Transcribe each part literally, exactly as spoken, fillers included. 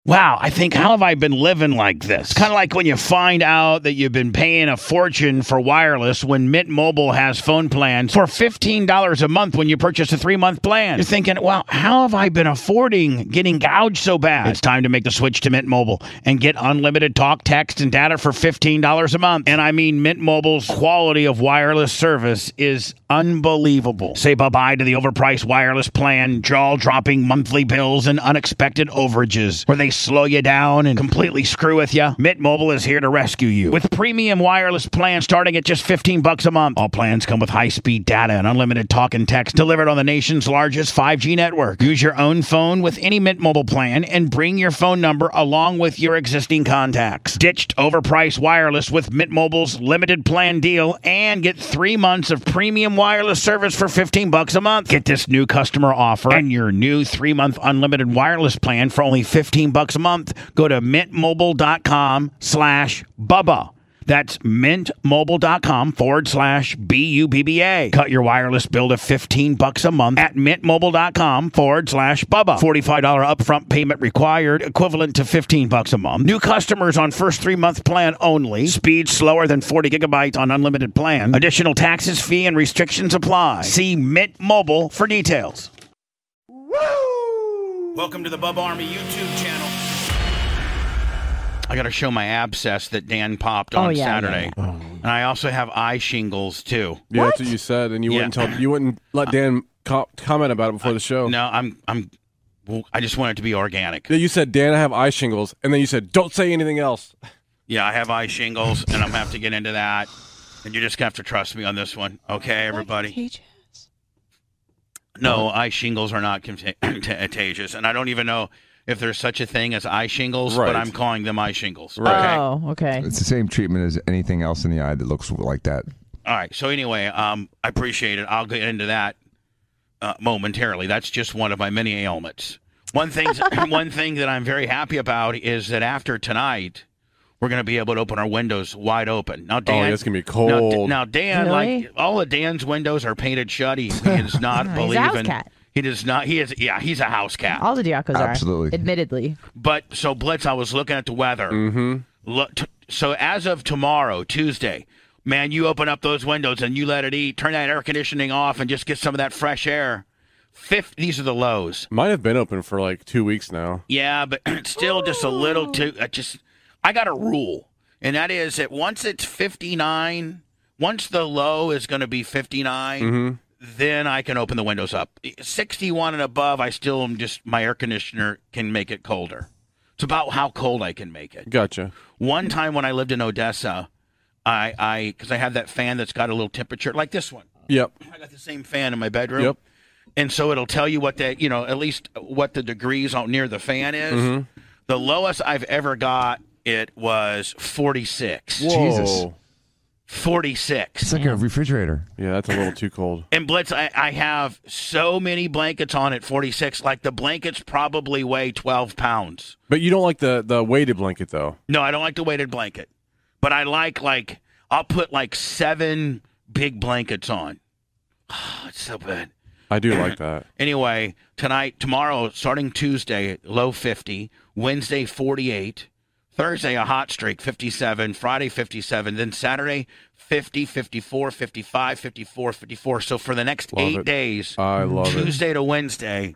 Wow, I think, how have I been living like this? Kind of like when you find out that you've been paying a fortune for wireless when Mint Mobile has phone plans for fifteen dollars a month when you purchase a three-month plan. You're thinking, well, how have I been affording getting gouged so bad? It's time to make the switch to Mint Mobile and get unlimited talk, text, and data for fifteen dollars a month. And I mean, Mint Mobile's quality of wireless service is unbelievable. Say bye-bye to the overpriced wireless plan, jaw-dropping monthly bills, and unexpected overages where they slow you down and completely screw with you. Mint Mobile is here to rescue you with premium wireless plans starting at just fifteen bucks a month. All plans come with high-speed data and unlimited talk and text delivered on the nation's largest five G network. Use your own phone with any Mint Mobile plan and bring your phone number along with your existing contacts. Ditched overpriced wireless with Mint Mobile's limited plan deal and get three months of premium wireless service for fifteen bucks a month. Get this new customer offer and your new three-month unlimited wireless plan for only fifteen bucks a month. Go to mintmobile.com slash Bubba. That's mintmobile.com forward slash B U B B A. Cut your wireless bill to fifteen bucks a month at mintmobile.com forward slash Bubba. forty-five dollars upfront payment required, equivalent to fifteen bucks a month. New customers on first three-month plan only. Speed slower than forty gigabytes on unlimited plan. Additional taxes, fee, and restrictions apply. See Mint Mobile for details. Woo! Welcome to the Bubba Army YouTube channel. I got to show my abscess that Dan popped on oh, yeah, Saturday, yeah. and I also have eye shingles too. Yeah, what? that's what you said, and you Yeah. wouldn't tell, you wouldn't let Dan co- comment about it before the show. No, I'm, I'm, well, I just want it to be organic. Yeah, you said, Dan, I have eye shingles, and then you said, don't say anything else. Yeah, I have eye shingles, and I'm gonna have to get into that, and you're just gonna have to trust me on this one, okay, everybody? No, eye shingles are not contagious, and I don't even know if there's such a thing as eye shingles, right. but I'm calling them eye shingles. Right. Oh, okay. It's the same treatment as anything else in the eye that looks like that. All right. So anyway, um, I appreciate it. I'll get into that uh, momentarily. That's just one of my many ailments. One thing, one thing that I'm very happy about is that after tonight, we're going to be able to open our windows wide open. Now, Dan, oh, yeah, it's going to be cold. Now, now Dan, Really? like all of Dan's windows are painted shut. He, he does not He's a believe house in. cat. He does not. He is. Yeah, he's a house cat. All the Diacos are. Absolutely. Admittedly. But so Blitz, I was looking at the weather. Mm-hmm. Look, t- so as of tomorrow, Tuesday, man, you open up those windows and you let it eat. Turn that air conditioning off and just get some of that fresh air. Fifth, these are the lows. Mine have been open for like two weeks now. Yeah, but it's still just a little too. I just, I got a rule, and that is that once it's fifty-nine, once the low is going to be fifty-nine. Mm-hmm. Then I can open the windows up. sixty-one and above, I still am just, my air conditioner can make it colder. It's about how cold I can make it. Gotcha. One time when I lived in Odessa, I, I, because I have that fan that's got a little temperature, like this one. Yep. I got the same fan in my bedroom. Yep. And so it'll tell you what the, you know, at least what the degrees on near the fan is. Mm-hmm. The lowest I've ever got, it was forty-six. Whoa. Jesus. forty-six. It's like a refrigerator. Yeah, that's a little too cold. And Blitz, I, I have so many blankets on at forty-six. Like the blankets probably weigh twelve pounds. But you don't like the, the weighted blanket, though. No, I don't like the weighted blanket. But I like, like, I'll put like seven big blankets on. Oh, it's so good. I do like that. Anyway, tonight, tomorrow, starting Tuesday, low fifty. Wednesday, forty-eight. Thursday, a hot streak, fifty-seven. Friday, fifty-seven. Then Saturday, fifty, fifty-four, fifty-five, fifty-four, fifty-four. So for the next Love eight it. days, I love it. Tuesday to Wednesday,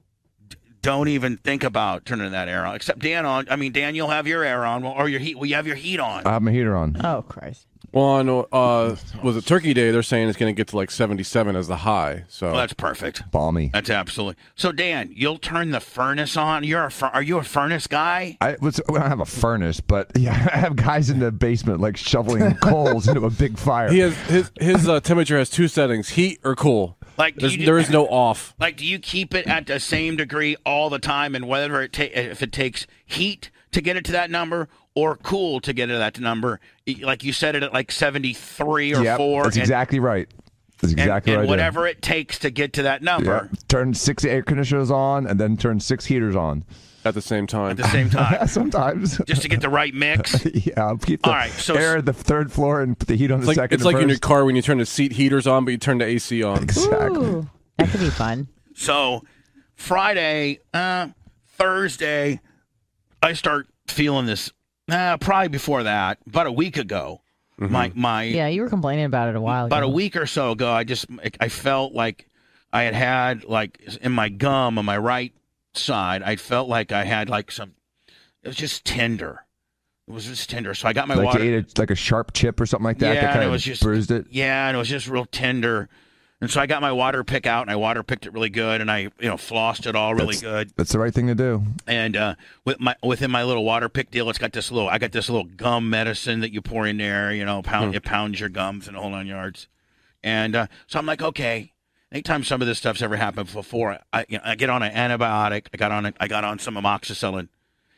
d- don't even think about turning that air on. Except Dan on. I mean, Dan, you'll have your air on, or your heat. Will you have your heat on? I have my heater on. Oh, Christ. Well, on, uh, was it Turkey Day? They're saying it's going to get to like seventy-seven as the high. So Well, that's perfect. Balmy. That's absolutely. So, Dan, you'll turn the furnace on. You're a fur- are you a furnace guy? I, was, I don't have a furnace, but yeah, I have guys in the basement like shoveling coals into a big fire. he has his his uh, temperature has two settings: heat or cool. Like do There's, you, there is no off. Like, do you keep it at the same degree all the time, and whether it ta- if it takes heat to get it to that number or cool to get it to that number, like you set it at like seventy-three or Yep, four. That's and, exactly right. That's exactly and, right. and whatever it takes to get to that number Yeah. Turn six air conditioners on and then turn six heaters on. At the same time. at the same time, Sometimes. just to get the right mix. Yeah, I'll keep the All right, so- air at the third floor and put the heat on It's the like, second it's and like in your first. car when you turn the seat heaters on, but you turn the A C on. Exactly. Ooh, that could be fun. So Friday, uh, Thursday, I start feeling this. Nah, probably before that, about a week ago. Mm-hmm. My my yeah, you were complaining about it a while ago. About a week or so ago, I just I felt like I had had like in my gum on my right side, I felt like I had like some. It was just tender. It was just tender. So I got my like water. You ate a, like a sharp chip or something like that. Yeah, that kind and it of was just bruised it. Yeah, and it was just real tender. And so I got my water pick out, and I water picked it really good, and I, you know, flossed it all really that's, good. That's the right thing to do. And uh, with my within my little water pick deal, it's got this little. I got this little gum medicine that you pour in there. You know, pound mm. it pounds your gums and the whole nine yards. And uh, so I'm like, okay. Anytime some of this stuff's ever happened before, I, you know, I get on an antibiotic. I got on a, I got on some amoxicillin,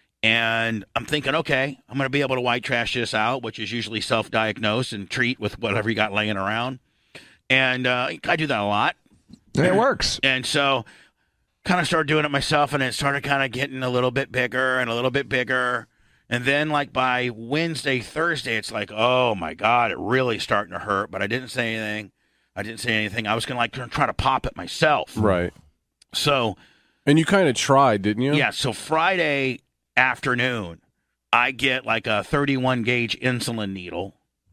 and I'm thinking, okay, I'm going to be able to white trash this out, which is usually self-diagnose and treat with whatever you got laying around. And uh, I do that a lot. And it works. And so kind of started doing it myself, and it started kind of getting a little bit bigger and a little bit bigger. And then like by Wednesday, Thursday, it's like, oh, my God, it really starting to hurt. But I didn't say anything. I didn't say anything. I was going to like try to pop it myself. Right. So. And you kind of tried, didn't you? Yeah. So Friday afternoon, I get like a thirty-one gauge insulin needle.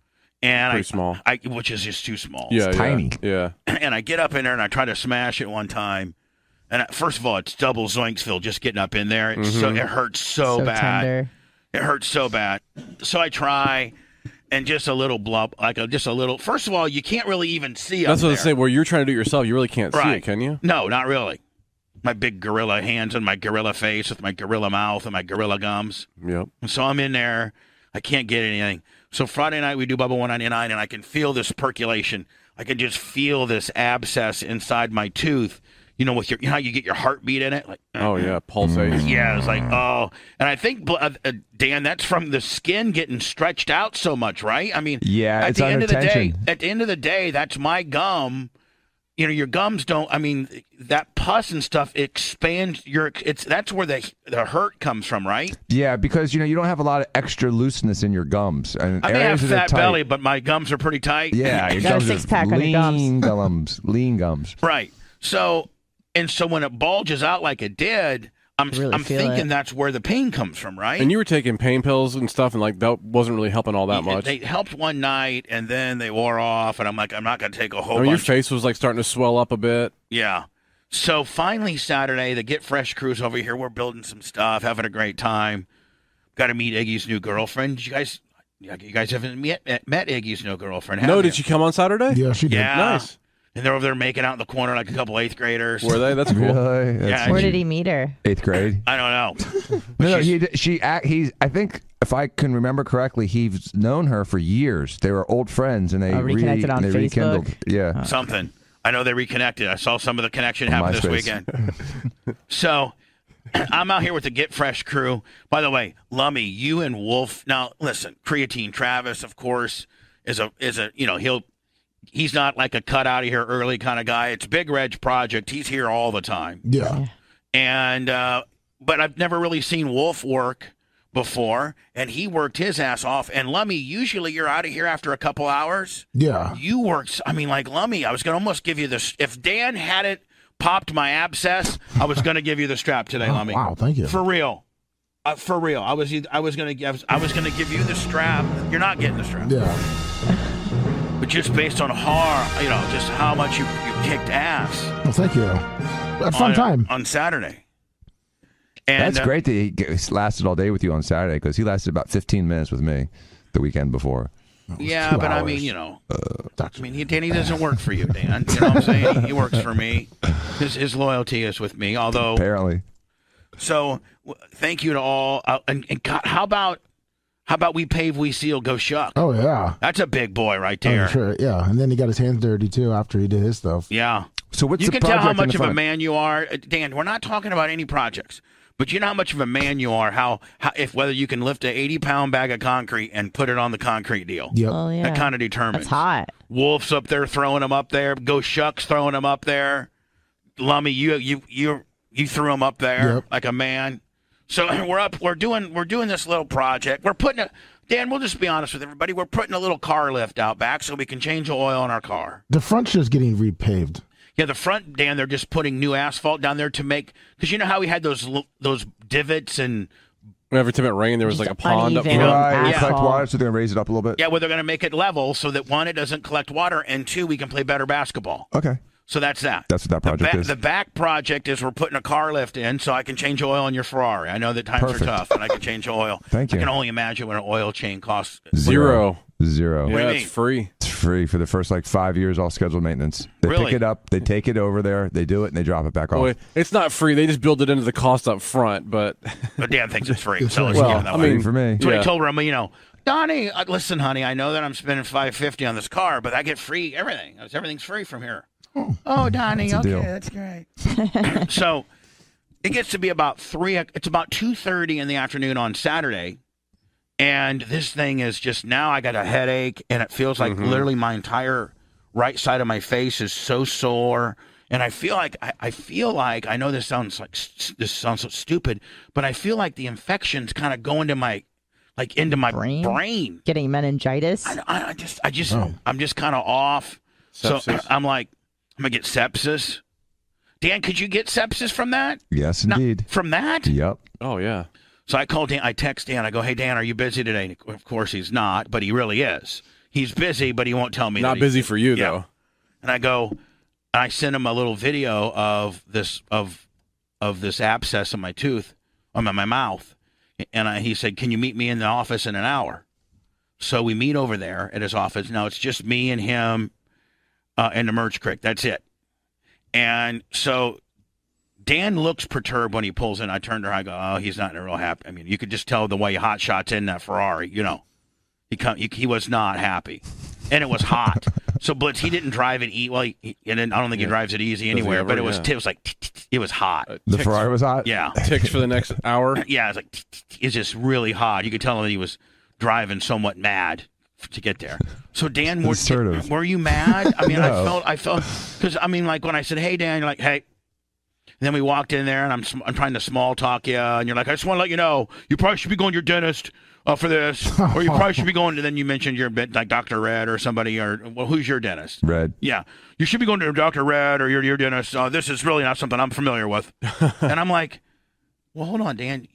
And Pretty I, small. I, which is just too small. Yeah, it's yeah, tiny. Yeah. And I get up in there and I try to smash it one time. And I, first of all, it's double Zoinksville just getting up in there. It's mm-hmm. so it hurts so, so bad. Tender. It hurts so bad. So I try, and just a little blub, like a, just a little. First of all, you can't really even see. That's up what I there. say. Where you're trying to do it yourself, you really can't right. see it, can you? No, not really. My big gorilla hands and my gorilla face with my gorilla mouth and my gorilla gums. Yep. And so I'm in there. I can't get anything. So Friday night we do Bubba one ninety-nine, and I can feel this percolation. I can just feel this abscess inside my tooth. You know, with your, you know how you get your heartbeat in it? Like, oh, yeah, pulsates. Yeah, it's like, oh. And I think, uh, Dan, that's from the skin getting stretched out so much, right? I mean, yeah, at it's the end under of the tension. day, at the end of the day, that's my gum. You know, your gums don't. I mean, that pus and stuff expands your. It's that's where the the hurt comes from, right? Yeah, because you know you don't have a lot of extra looseness in your gums. And I may have areas that are fat tight- belly, but my gums are pretty tight. Yeah, your got a gums six are pack on your lean gums. gums, lean gums. Right. So, and so when it bulges out like it did, I'm Really I'm feel thinking it. that's where the pain comes from, right? And you were taking pain pills and stuff, and like that wasn't really helping all that much. They helped one night, and then they wore off, and I'm like, I'm not going to take a whole I mean, your bunch. face was like starting to swell up a bit. Yeah. So finally Saturday, the Get Fresh crew's over here. We're building some stuff, having a great time. Got to meet Iggy's new girlfriend. Did you guys, you guys haven't met, met Iggy's new girlfriend, have No, you? did she come on Saturday? Yeah, she did. Yeah. Nice. And they're over there making out in the corner like a couple eighth graders. Were they? That's cool. Really? That's Yeah, Where she- did he meet her? Eighth grade. I don't know. No, no, she's- he she act, he's. I think if I can remember correctly, he's known her for years. They were old friends, and they Oh, reconnected re, on and they Facebook? rekindled. Yeah. Something. I know they reconnected. I saw some of the connection On happen this MySpace. weekend. So I'm out here with the Get Fresh crew. By the way, Lummy, you and Wolf. Now, listen, Creatine Travis, of course, is a is a you know he'll he's not like a cut out of here early kind of guy. It's Big Reg Project. He's here all the time. Yeah. And uh, but I've never really seen Wolf work before, and he worked his ass off. And Lummy, usually you're out of here after a couple hours. Yeah. You worked. I mean, like Lummy, I was gonna almost give you this. If Dan hadn't popped my abscess, I was gonna give you the strap today, Oh, Lummy. wow, thank you. For real. Uh, for real, I was I was gonna give I was gonna give you the strap. You're not getting the strap, Yeah. but just based on how you know just how much you, you kicked ass. Well, thank you. A fun on, time. on Saturday. And, That's uh, great that he g- lasted all day with you on Saturday because he lasted about fifteen minutes with me the weekend before. Yeah, two but I hours. mean, you know, Uh, I mean, he, Danny doesn't work for you, Dan. You know what I'm saying? He, he works for me. His his loyalty is with me. Although, Apparently. so w- thank you to all. Uh, and, and God, how about how about we pave, we seal, go shuck? Oh, yeah. That's a big boy right Oh, there. sure. Yeah. And then he got his hands dirty, too, after he did his stuff. Yeah. So what's You the can tell project how in much the of a front? man you are, Uh, Dan. We're not talking about any projects, but you know how much of a man you are. How, how if whether you can lift a eighty pound bag of concrete and put it on the concrete deal. Yep. Oh, yeah. That kind of determines. That's hot. Wolf's up there throwing them up there. Go Shucks throwing them up there. Lummy, you you you you threw them up there Yep. like a man. So we're up. We're doing we're doing this little project. We're putting a Dan. We'll just be honest with everybody. We're putting a little car lift out back so we can change the oil in our car. The front's just getting repaved. Yeah, the front, Dan. They're just putting new asphalt down there to make because you know how we had those l- those divots and Every time it rained, there was Just like a pond up uneven. front. Right, asphalt. collect water, so they're gonna raise it up a little bit. Yeah, well, they're going to make it level so that, one, it doesn't collect water, and two, we can play better basketball. Okay, So that's that. that's what that The, project ba- is. the back project is we're putting a car lift in so I can change oil on your Ferrari. I know that times Perfect. are tough, and I can change oil. Thank you. I can only imagine what an oil change costs. Zero. Zero. What do Yeah, you it's mean? free. It's free for the first like five years, all scheduled maintenance. They Really? pick it up, they take it over there, they do it, and they drop it back off. Well, it's not free. They just build it into the cost up front, but But Dan thinks it's free. It's So let's free. keep Well, it that I way. mean, for me. That's what yeah. I told Roma, you know, Donnie, uh, listen, honey, I know that I'm spending five hundred fifty dollars on this car, but I get free everything. Everything's free from here. Oh, Donnie, That's a okay, deal. that's great. So it gets to be about three. It's about two thirty in the afternoon on Saturday, and this thing is just now. I got a headache, and it feels like literally my entire right side of my face is so sore, and I feel like I, I feel like I know this sounds like s- this sounds so stupid, but I feel like the infection's kind of going to my like into my Brain? brain. Getting meningitis. I, I I just, I just, I'm just kind of off. So Sepsis. I'm like, I'm gonna get sepsis. Dan, could you get sepsis from that? Yes, No, indeed. from that? Yep. oh yeah. So I call Dan. I text Dan. I go, "Hey Dan, are you busy today?" And of course he's not, but he really is. He's busy, but he won't tell me. Not that he- busy for you Yeah. though. And I go, and I send him a little video of this of of this abscess in my tooth, on my, my mouth, and I, he said, "Can you meet me in the office in an hour?" So we meet over there at his office. Now it's just me and him uh, and the Merch Creek. That's it. And so Dan looks perturbed when he pulls in. I turn to her. I go, "Oh, he's not in a real happy." I mean, you could just tell the way hot shots in that Ferrari. You know, he come, he, he was not happy, and it was hot. So Blitz, he didn't drive it easy. Well, he, he- and then I don't think he Yeah. drives it easy Does he anywhere. ever? But it was Yeah. it was like it was hot. Uh, The ticks- Ferrari was hot. Yeah, ticks for the next hour. yeah. It's like it's just really hot. You could tell that he was driving somewhat mad to get there. So Dan, were, Assertive. were you mad? I mean, I No. felt I felt because I mean, like when I said, "Hey Dan," you're like, "Hey." And then we walked in there, and I'm sm- I'm trying to small talk you, and you're like, "I just want to let you know, you probably should be going to your dentist uh, for this, or you probably should be going." And then you mentioned your bit like Doctor Red or somebody, or well, who's your dentist? Red. Yeah, you should be going to Doctor Red or your your dentist. Uh, this is really not something I'm familiar with. And I'm like, well, hold on, Dan.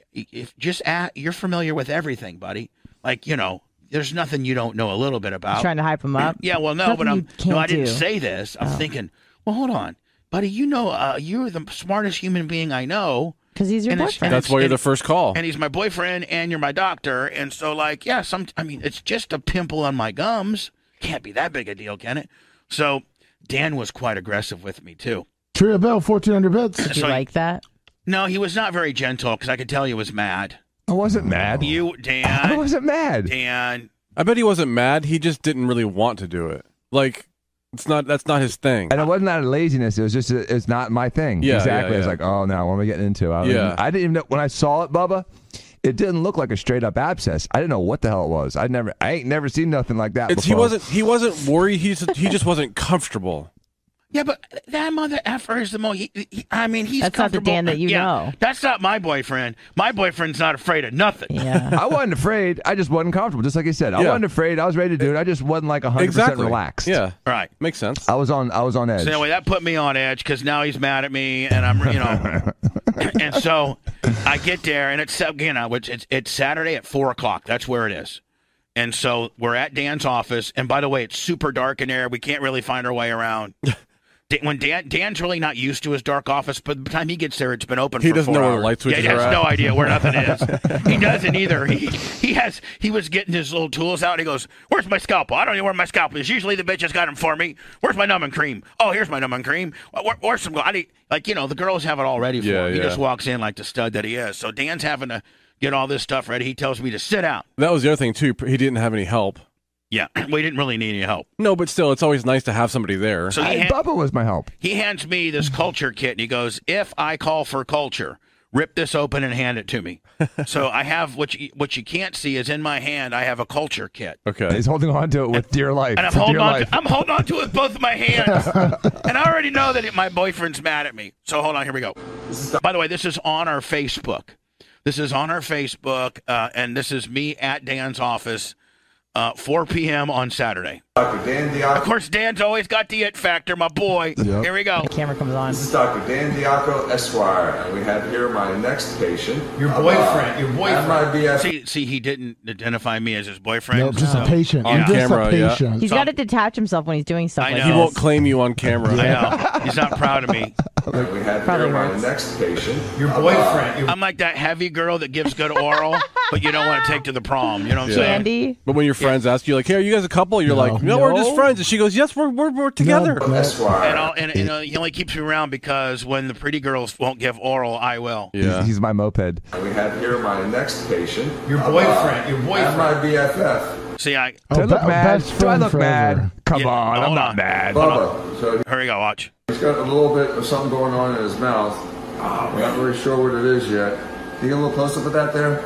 If just at, you're familiar with everything, buddy. Like you know, there's nothing you don't know a little bit about. Trying to hype him up. Yeah, well, no, Nothing but I'm you can't no, I didn't do. say this. I'm Oh. thinking, well, hold on, buddy. You know, uh, you're the smartest human being I know, Because he's your And it's- boyfriend. That's why you're and- the first call. and he's my boyfriend, and you're my doctor, and so like, yeah, some. I mean, it's just a pimple on my gums. Can't be that big a deal, can it? So Dan was quite aggressive with me too. Tria Bell, fourteen hundred bits. Did you so- like that? No, he was not very gentle because I could tell he was mad. I wasn't mad. You, I Dan, wasn't mad. Dan. I bet he wasn't mad. He just didn't really want to do it. Like it's not. That's not his thing. And it wasn't out of laziness. It was just, it's not my thing. Yeah, exactly. yeah, It's yeah. like, oh, no, what am I getting into? I, Yeah. I didn't even know. When I saw it, Bubba, it didn't look like a straight up abscess. I didn't know what the hell it was. I never, I ain't never seen nothing like that It's, he before. wasn't. He wasn't worried. He just, he just wasn't comfortable. Yeah, but that mother effer is the most. He, he, I mean, he's That's not the comfortable. Dan that you yeah, know. That's not my boyfriend. My boyfriend's not afraid of nothing. Yeah. I wasn't afraid. I just wasn't comfortable. Just like you said, I Yeah. wasn't afraid. I was ready to do it. I just wasn't like one hundred percent Exactly. relaxed. Yeah. Right. Makes sense. I was on. I was on edge. So anyway, that put me on edge because now he's mad at me, and I'm, you know, and so I get there, and it's again, I would- it's it's Saturday at four o'clock. That's where it is, and so we're at Dan's office. And by the way, it's super dark in there. We can't really find our way around. Dan- When Dan Dan's really not used to his dark office, but by the time he gets there, it's been open. He for doesn't four know where the hours. light switches Yeah, he has are at. no idea where nothing is. He doesn't either. He he has he was getting his little tools out. And he goes, "Where's my scalpel? I don't know where my scalpel is. Usually the bitch has got them for me. Where's my numbing cream? Oh, here's my numbing cream. Where, where's some? I need like you know the girls have it all ready for Yeah, him. He yeah. just walks in like the stud that he is. So Dan's having to get all this stuff ready. He tells me to sit down. That was the other thing too. He didn't have any help. Yeah, we didn't really need any help. No, but still, it's always nice to have somebody there. So he I, ha- Bubba was my help. he hands me this culture kit, and he goes, "If I call for culture, rip this open and hand it to me." So I have what you what you can't see is in my hand. I have a culture kit, Okay. He's holding on to it with dear life. and I'm for holding dear on. life. To, I'm holding on to it with both of my hands, and I already know that it, my boyfriend's mad at me. So hold on, here we go. By the way, this is on our Facebook. This is on our Facebook, uh, and this is me at Dan's office. uh, four p.m. on Saturday. Doctor Dan Diaco. Of course, Dan's always got the it factor, my boy. Yep. Here we go. The camera comes on. This is Doctor Dan Diaco, Esquire, and we have here my next patient. Your Uh, boyfriend. Your and boyfriend. my B F. See, see, he didn't identify me as his boyfriend. No, just so- a patient. On You're just camera, a yeah. patient. He's So- got to detach himself when he's doing stuff I like know. He this. won't claim you on camera. I know. He's not proud of me. And we have Probably here my hurts. next patient. Your Uh, boyfriend. I'm like that heavy girl that gives good oral, but you don't want to take to the prom. You know what I'm saying? Candy. But when your friends ask you, like, "Hey, are you guys a couple?" You're No. like, "No, we're just No. friends." And she goes, "Yes, we're we're, we're together." No. Esquire. And, I'll, and you know, he only keeps me around because when the pretty girls won't give oral, I will. Yeah. He's, he's my moped. And we have here my next patient. Your Uh, boyfriend, your boyfriend. And my B F F. See, I. Oh, Do I look be- mad? best Do I friend look forever. mad? Come Yeah, on, I'm hold not on. mad. Bubba. So Here we go. Watch. he's got a little bit of something going on in his mouth. We're not really sure what it is yet. Can you get a little close up of that there?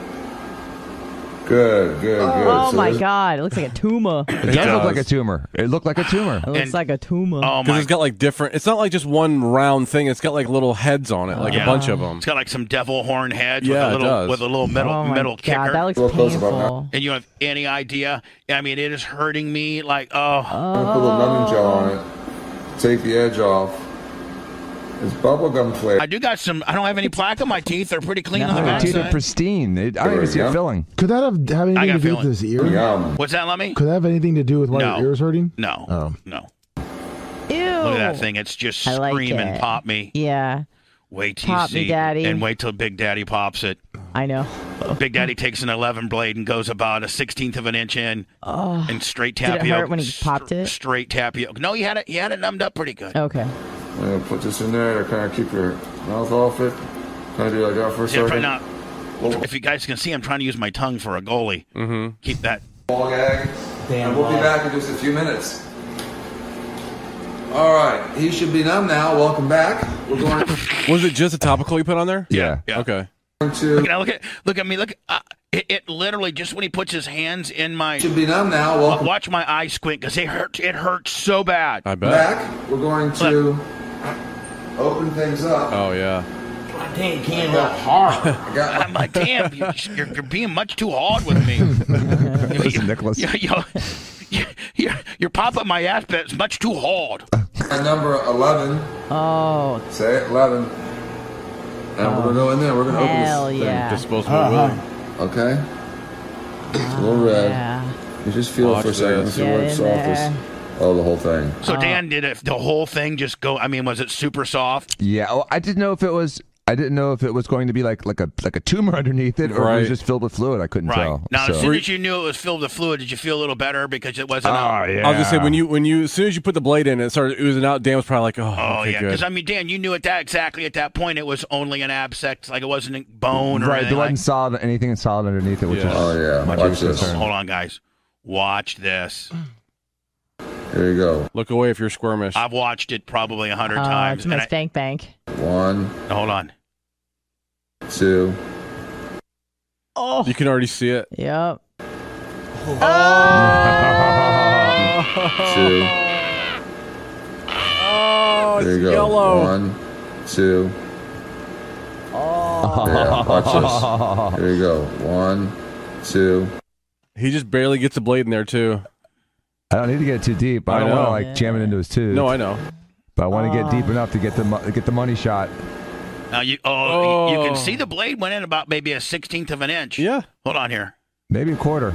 Good, good, good. Oh So my this- God! It looks like a tumor. It does look like a tumor. It looked like a tumor. It looks And- like a tumor. Oh Because my. it's got like different. It's not like just one round thing. It's got like little heads on it, like Yeah. a bunch of them. It's got like some devil horn heads Yeah, with a it little does. with a little metal oh my metal God, kicker. that looks Real close up painful. And you have any idea? I mean, it is hurting me like oh. I'm gonna put a little numbing gel on it. Take the edge off. It's bubblegum flavor. I do got some. I don't have any plaque on my teeth. They're pretty clean on the Your teeth are backside. pristine. It, I don't There even we see go. it filling. Could that have, have I anything got to do feeling. with his ear? Yum. What's that, Lummy? Could that have anything to do with why No. your ear's hurting? No, Oh. no. Ew. Look at that thing. It's just I like screaming, it. pop me. Yeah, Wait till Pop you me, see, Daddy. and wait till Big Daddy pops it. I know. Big Daddy takes an eleven blade and goes about a sixteenth of an inch in, Oh. and straight Did it tapioca. hurt when he popped it? Straight tapioca. No, he had it. He had it numbed up pretty good. Okay. I'm gonna put this in there to kind of keep your mouth off it. Can I do like that for a See, I'm trying second? not. If you guys can see, I'm trying to use my tongue for a goalie. Mm-hmm. Keep that. Ball gag. And we'll be back in just a few minutes. All right, he should be numb now. Welcome back. We're going Was it just a topical you put on there? Yeah. Yeah. Okay. to Now look at look at me. Look. Uh, it, it literally just when he puts his hands in my. should be numb now. Welcome Watch my eye squint because it hurts. It hurts so bad. I bet. back. We're going to open things up. Oh yeah. Dang, can't go hard. I got I'm like, damn, you, you're, you're being much too hard with me. Listen, Nicholas. You, you, you, you're, you're popping my ass, but it's much too hard. my number eleven. Oh, Say it, eleven. And we're gonna go in there. We're gonna hell open this yeah. Disposable Willie. thing. Okay. It's a little red. Yeah. You just feel Watch it for a second. this. See where Get it's in softest. there. Oh, the whole thing. So Dan, did it, the whole thing just go? I mean, was it super soft? Yeah. Oh, I didn't know if it was. I didn't know if it was going to be like like a like a tumor underneath it, or if it Right. was just filled with fluid. I couldn't Right. tell. Now, so. as soon as you knew it was filled with fluid, did you feel a little better because it wasn't? Oh out? yeah. I was gonna say when you when you as soon as you put the blade in, it started oozing out. Dan was probably like, "Oh, Oh okay, yeah, good." because I mean, Dan, you knew at that exactly at that point it was only an abscess, like it wasn't a bone or right, anything. there wasn't Like, solid anything solid underneath it, which Yeah. is Oh yeah. my Watch biggest this. concern. hold on, guys, watch this. Here you go. Look away if you're squirmish. I've watched it probably a hundred Uh, times. it's my and I- spank bank. One, hold on. two. Oh. You can already see it. Yep. Two. Oh, There you go. yellow. One, two. Oh. Yeah, watch this. Here you go. One, two. He just barely gets a blade in there too. I don't need to get too deep. I, I don't want know. to like jam it into his tooth. No, I know. but I want to get deep enough to get the mo- get the money shot. Now you oh, you Oh. can see the blade went in about maybe a sixteenth of an inch. Yeah. Hold on here. Maybe a quarter.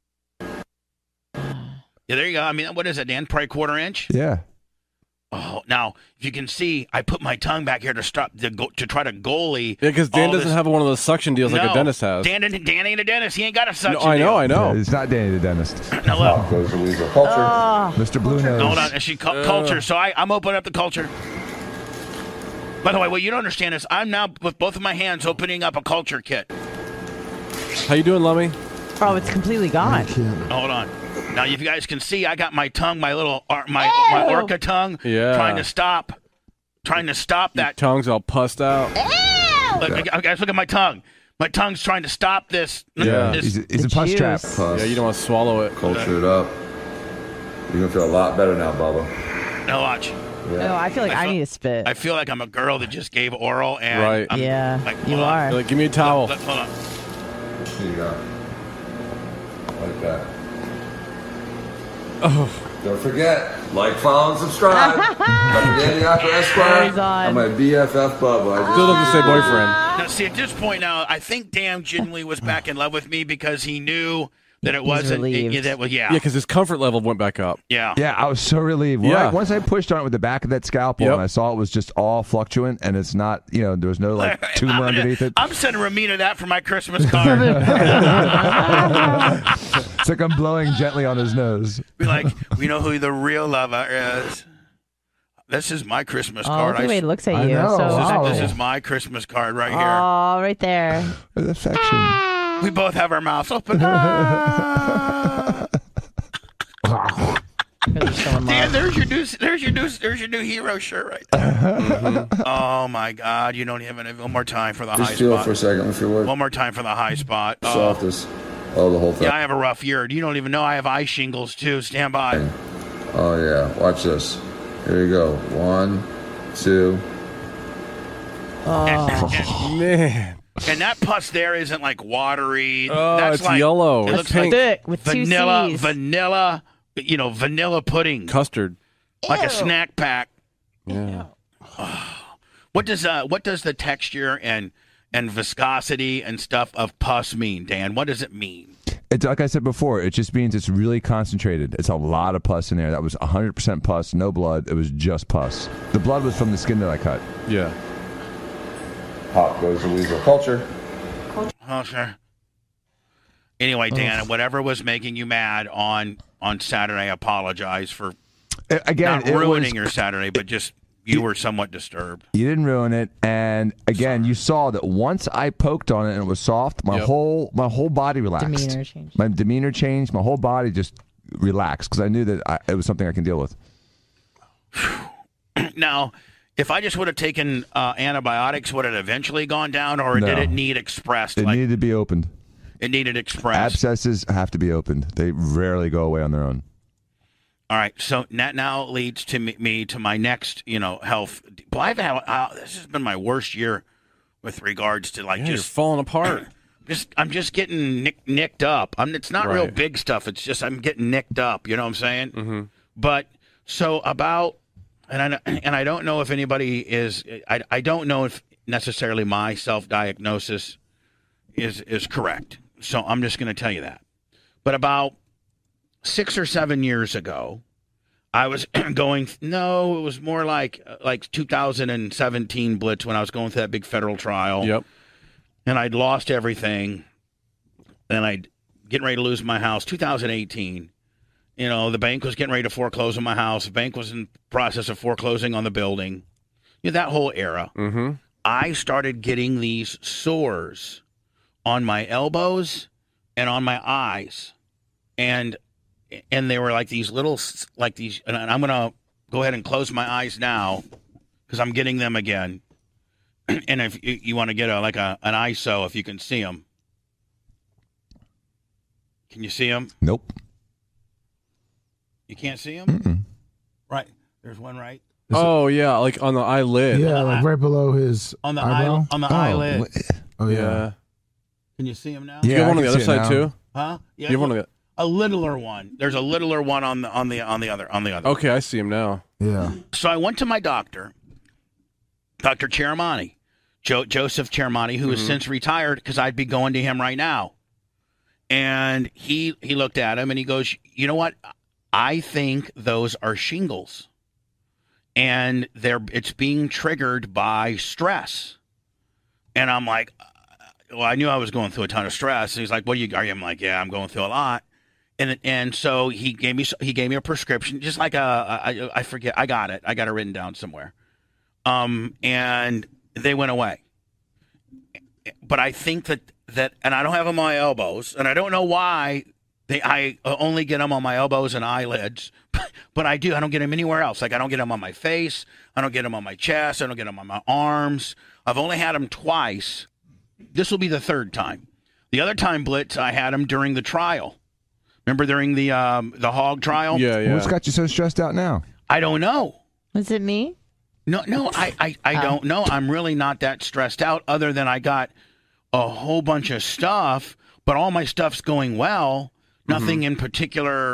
Yeah, there you go. I mean, what is it, Dan? Probably quarter inch. Yeah. Oh, now if you can see, I put my tongue back here to stop to go to try to goalie. Yeah, because Dan all doesn't this- have one of those suction deals like No, a dentist has. Dan, didn't- Dan ain't a dentist. He ain't got a no, suction. I know, deal. I know. Yeah, it's not Danny the dentist. Now look. Goes the weasel. Culture. Oh. Mister Blue Nose. Hold on. And she cu- culture. So I, I'm opening up the culture. By the way, what you don't understand is I'm now with both of my hands opening up a culture kit. How you doing, Lummy? Oh, it's completely gone. Can't. Hold on. Now, if you guys can see, I got my tongue, my little, ar- my my Ew. orca tongue, Yeah. trying to stop, trying to stop that. Tongue's all pussed out. Look, guys, look at my tongue. My tongue's trying to stop this. Yeah. this- He's, a- he's The a pus juice. trap. Plus, Yeah, you don't want to swallow it. culture it up. You're gonna feel a lot better now, Bubba. now watch. No, I feel like I I, felt- need to spit. I feel like I'm a girl that just gave oral, and Right. I'm, yeah, like, you hold on. You're are. like, give me a towel. Look, hold on. Here you go. Like that. Don't forget, like, follow, and subscribe. Doctor Danny Yako Esquire. He's on. I'm my B F F Bubba. I just Still doesn't say boyfriend. Now, see, at this point now, I think Dan genuinely was back in love with me because he knew that it He's wasn't. relieved. It, that was yeah, Yeah, because his comfort level went back up. yeah. Yeah, I was so relieved. When Yeah. I- once I pushed on it with the back of that scalpel Yep. and I saw it was just all fluctuant and it's not, you know, there was no like tumor I'm gonna- underneath it. I'm sending Ramina that for my Christmas card. It's like I'm blowing gently on his nose. Be like, we know who the real lover is. This is my Christmas Oh, card. look at the way I- he looks at I you. know. So this, Wow. is, this is my Christmas card right here. Oh, right there. With affection. We both have our mouths open. Ah. Really showing Dan, love. there's your new, there's your new, there's your new hero shirt right there. Oh my God! You don't even have one more time for the just high feel it spot. for a second. Let me feel what One more time for the high spot. Oh. softest. Oh, the whole thing. Yeah, I have a rough year. You don't even know I have eye shingles too. Stand by. Oh yeah. Watch this. Here you go. One, two. Man. And that pus there isn't like watery. Oh, That's it's like, yellow. It It's looks pink. like Thick with two vanilla, C's. vanilla. You know, vanilla pudding, Custard. like a snack pack. Yeah. What does uh, what does the texture and and viscosity and stuff of pus mean, Dan? What does it mean? It's like I said before, it just means it's really concentrated. It's a lot of pus in there. That was one hundred percent pus, no blood. It was just pus. The blood was from the skin that I cut. Yeah. Pop goes the weasel culture. Oh, sure. Anyway, Dan, whatever was making you mad on on Saturday, I apologize for Uh, Again, not it ruining was, your Saturday, but just you were somewhat disturbed. you didn't ruin it. And again, you saw that once I poked on it and it was soft, my Yep. whole my whole body relaxed. Demeanor changed. My demeanor changed. My whole body just relaxed because I knew that I, it was something I can deal with. Now, if I just would have taken uh, antibiotics, would it eventually gone down, or No. did it need expressed? It like needed to be opened. it needed expressed. Abscesses have to be opened. They rarely go away on their own. All right, so that now leads to me, me to my next, you know, health. Well, I've had uh, this has been my worst year with regards to like Yeah, you're just falling apart. just I'm just getting nick, nicked up. I'm it's not real Right. big stuff. It's just I'm getting nicked up. You know what I'm saying? Mm-hmm. But so about and I and I don't know if anybody is I I don't know if necessarily my self diagnosis is is correct. So I'm just going to tell you that. But about six or seven years ago, I was going. No, it was more like like two thousand seventeen Blitz when I was going through that big federal trial. Yep. And I'd lost everything, and I'd getting ready to lose my house. two thousand eighteen, you know, the bank was getting ready to foreclose on my house. The bank was in process of foreclosing on the building. You know, that whole era. Mm-hmm. I started getting these sores on my elbows and on my eyes, and and they were like these little like these. And I'm gonna go ahead and close my eyes now because I'm getting them again. And if you, you want to get a like a an I S O, if you can see them, can you see them? Nope. You can't see them, Mm-mm. right? There's one right Oh yeah, like on the eyelid. Yeah, like right below his on the eyebrow. eye, on the Oh, eyelid. wh- Oh yeah. Yeah. Can you see them now? You Yeah, have I one on can the other see it side now. too. Huh? Yeah. You have one on the. A littler one. There's a littler one on the on the on the other on the other. Okay, I see him now. Yeah. So I went to my doctor, Doctor Cheramani, jo- Joseph Cheramani, who has Mhm. since retired because I'd be going to him right now. And he he looked at him and he goes, "You know what? I think those are shingles, and they're it's being triggered by stress." And I'm like, well, I knew I was going through a ton of stress. And he's like, "What are you?" Are you? I'm like, "Yeah, I'm going through a lot." And and so he gave me he gave me a prescription, just like a I, I forget I got it I got it written down somewhere, um and they went away. But I think that that and I don't have them on my elbows, and I don't know why they I only get them on my elbows and eyelids, but I do. I don't get them anywhere else. Like I don't get them on my face, I don't get them on my chest, I don't get them on my arms. I've only had them twice. This will be the third time. The other time, Blitz, I had them during the trial. Remember during the um, the hog trial? Yeah, yeah. What's got you so stressed out now? I don't know. Was it me? No, no, I, I, I Oh. don't know. I'm really not that stressed out, other than I got a whole bunch of stuff, but all my stuff's going well. Nothing in particular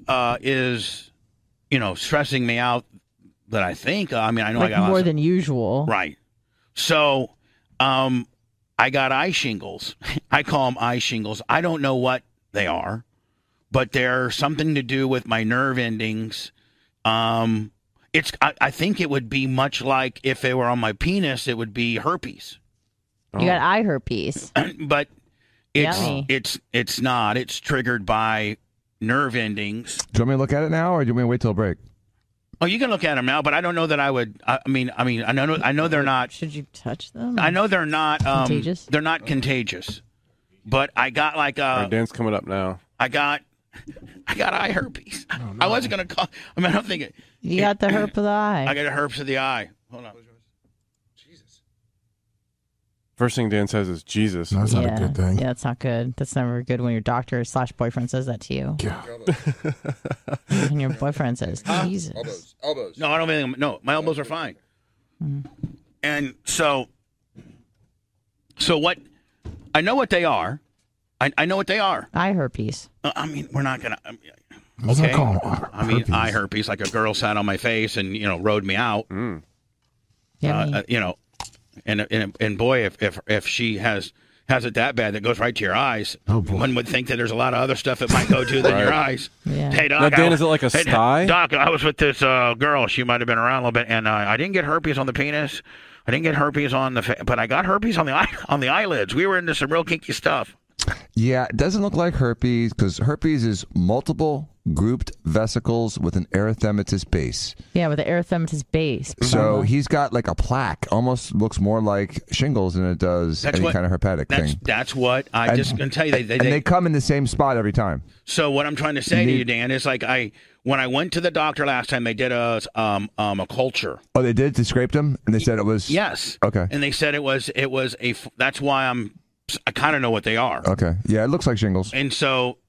uh, is, you know, stressing me out that I think. I mean, I know like I got more lots of- than usual. Right. So, um, I got eye shingles. I call them eye shingles. I don't know what they are, but they're something to do with my nerve endings. Um, it's. I, I think it would be much like if they were on my penis, it would be herpes. You got eye herpes. But it's Yummy. it's it's not. It's triggered by nerve endings. Do you want me to look at it now, or do you want me to wait till break? Oh, you can look at them now, but I don't know that I would. I, I mean, I mean, I know, I know they're not. Should you touch them? I know they're not um, Contagious? They're not contagious, but I got like All a. right, Dan's coming up now. I got, I got eye herpes. I wasn't gonna call. I mean, I don't think it. You got the herp of the eye. I got a herpes of the eye. Hold on. First thing Dan says is Jesus. That's not yeah. a good thing. Yeah, it's not good. That's never good when your doctor slash boyfriend says that to you. Yeah. And your boyfriend says, Jesus. Elbows. Elbows. No, I don't think. No, my elbows are fine. And so, so what? I know what they are. I, I know what they are. Eye herpes. Uh, I mean, we're not gonna. Um, Let's okay. not call 'em her- I mean, herpes. eye herpes, like a girl sat on my face and you know rode me out. Mm. Yummy. Uh, uh, you know, and and and boy, if if if she has has it that bad that goes right to your eyes, Oh, boy. one would think that there's a lot of other stuff it might go to than your eyes. Yeah. Hey, Doc. Now, Dan, I- is it like a hey, sty? Doc, I was with this uh, girl. She might have been around a little bit, and uh, I didn't get herpes on the penis. I didn't get herpes on the, fa- but I got herpes on the eye, on the eyelids. We were into some real kinky stuff. Yeah, it doesn't look like herpes because herpes is multiple grouped vesicles with an erythematous base. Yeah, with the erythematous base. So he's got like a plaque. Almost looks more like shingles than it does That's any what- kind of hepatic That's thing. that's what I And- just can tell you. They, they, and they, they come in the same spot every time. so what I'm trying to say You to need- you, Dan, is like I when I went to the doctor last time, they did a um um a culture. Oh, they did? They scraped them and they said it was. Yes. Okay. And they said it was it was a. f- That's why I'm. I kind of know what they are. Okay. Yeah, it looks like shingles. And so,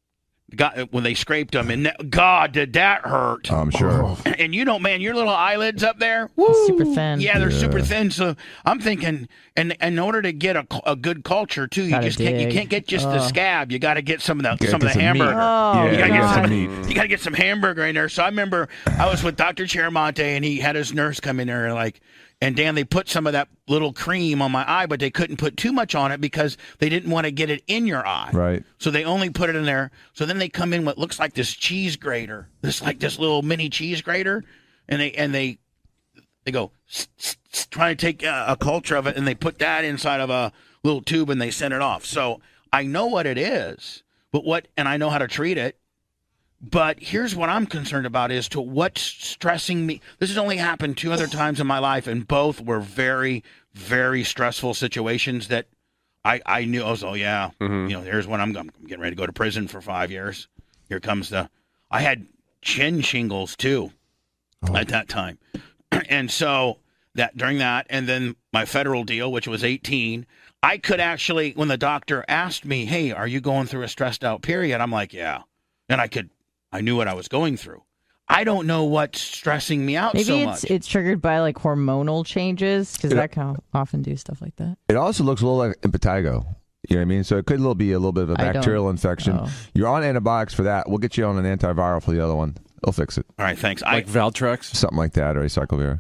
got when they scraped them, and that, God, did that hurt? I'm sure. Oh, And you know, man, your little eyelids up there, woo, Super thin. Yeah, they're Yeah. super thin. So I'm thinking, and in order to get a, a good culture too, you Gotta just can't you dig. can't get just the Ugh. scab. You got to get some of the Gotta some of get the some meat. hamburger. Oh, You gotta yeah, get God. some meat. You got to get some hamburger in there. So I remember I was with Doctor Chiramonte, and he had his nurse come in there and like. And Dan, they put some of that little cream on my eye, but they couldn't put too much on it because they didn't want to get it in your eye. Right. So they only put it in there. So then they come in what looks like this cheese grater, this like this little mini cheese grater, and they and they they go "S- s- s," trying to take a, a culture of it, and they put that inside of a little tube and they send it off. So I know what it is, but what and I know how to treat it. But here's what I'm concerned about is to what's stressing me. This has only happened two other times in my life, and both were very, very stressful situations that I, I knew. I was, oh, yeah, you know, here's when I'm, I'm getting ready to go to prison for five years. Here comes the, I had chin shingles too at that time. And so that during that, and then my federal deal, which was eighteen, I could actually, when the doctor asked me, hey, are you going through a stressed out period? I'm like, yeah. And I could, I knew what I was going through. I don't know what's stressing me out Maybe so it's much. it's triggered by like hormonal changes because that can often do stuff like that. It also looks a little like impetigo. You know what I mean? So it could little be a little bit of a I don't- bacterial infection. oh. You're on antibiotics for that. We'll get you on an antiviral for the other one. It'll fix it. All right, thanks. Like I Valtrex? Something like that, or acyclovir.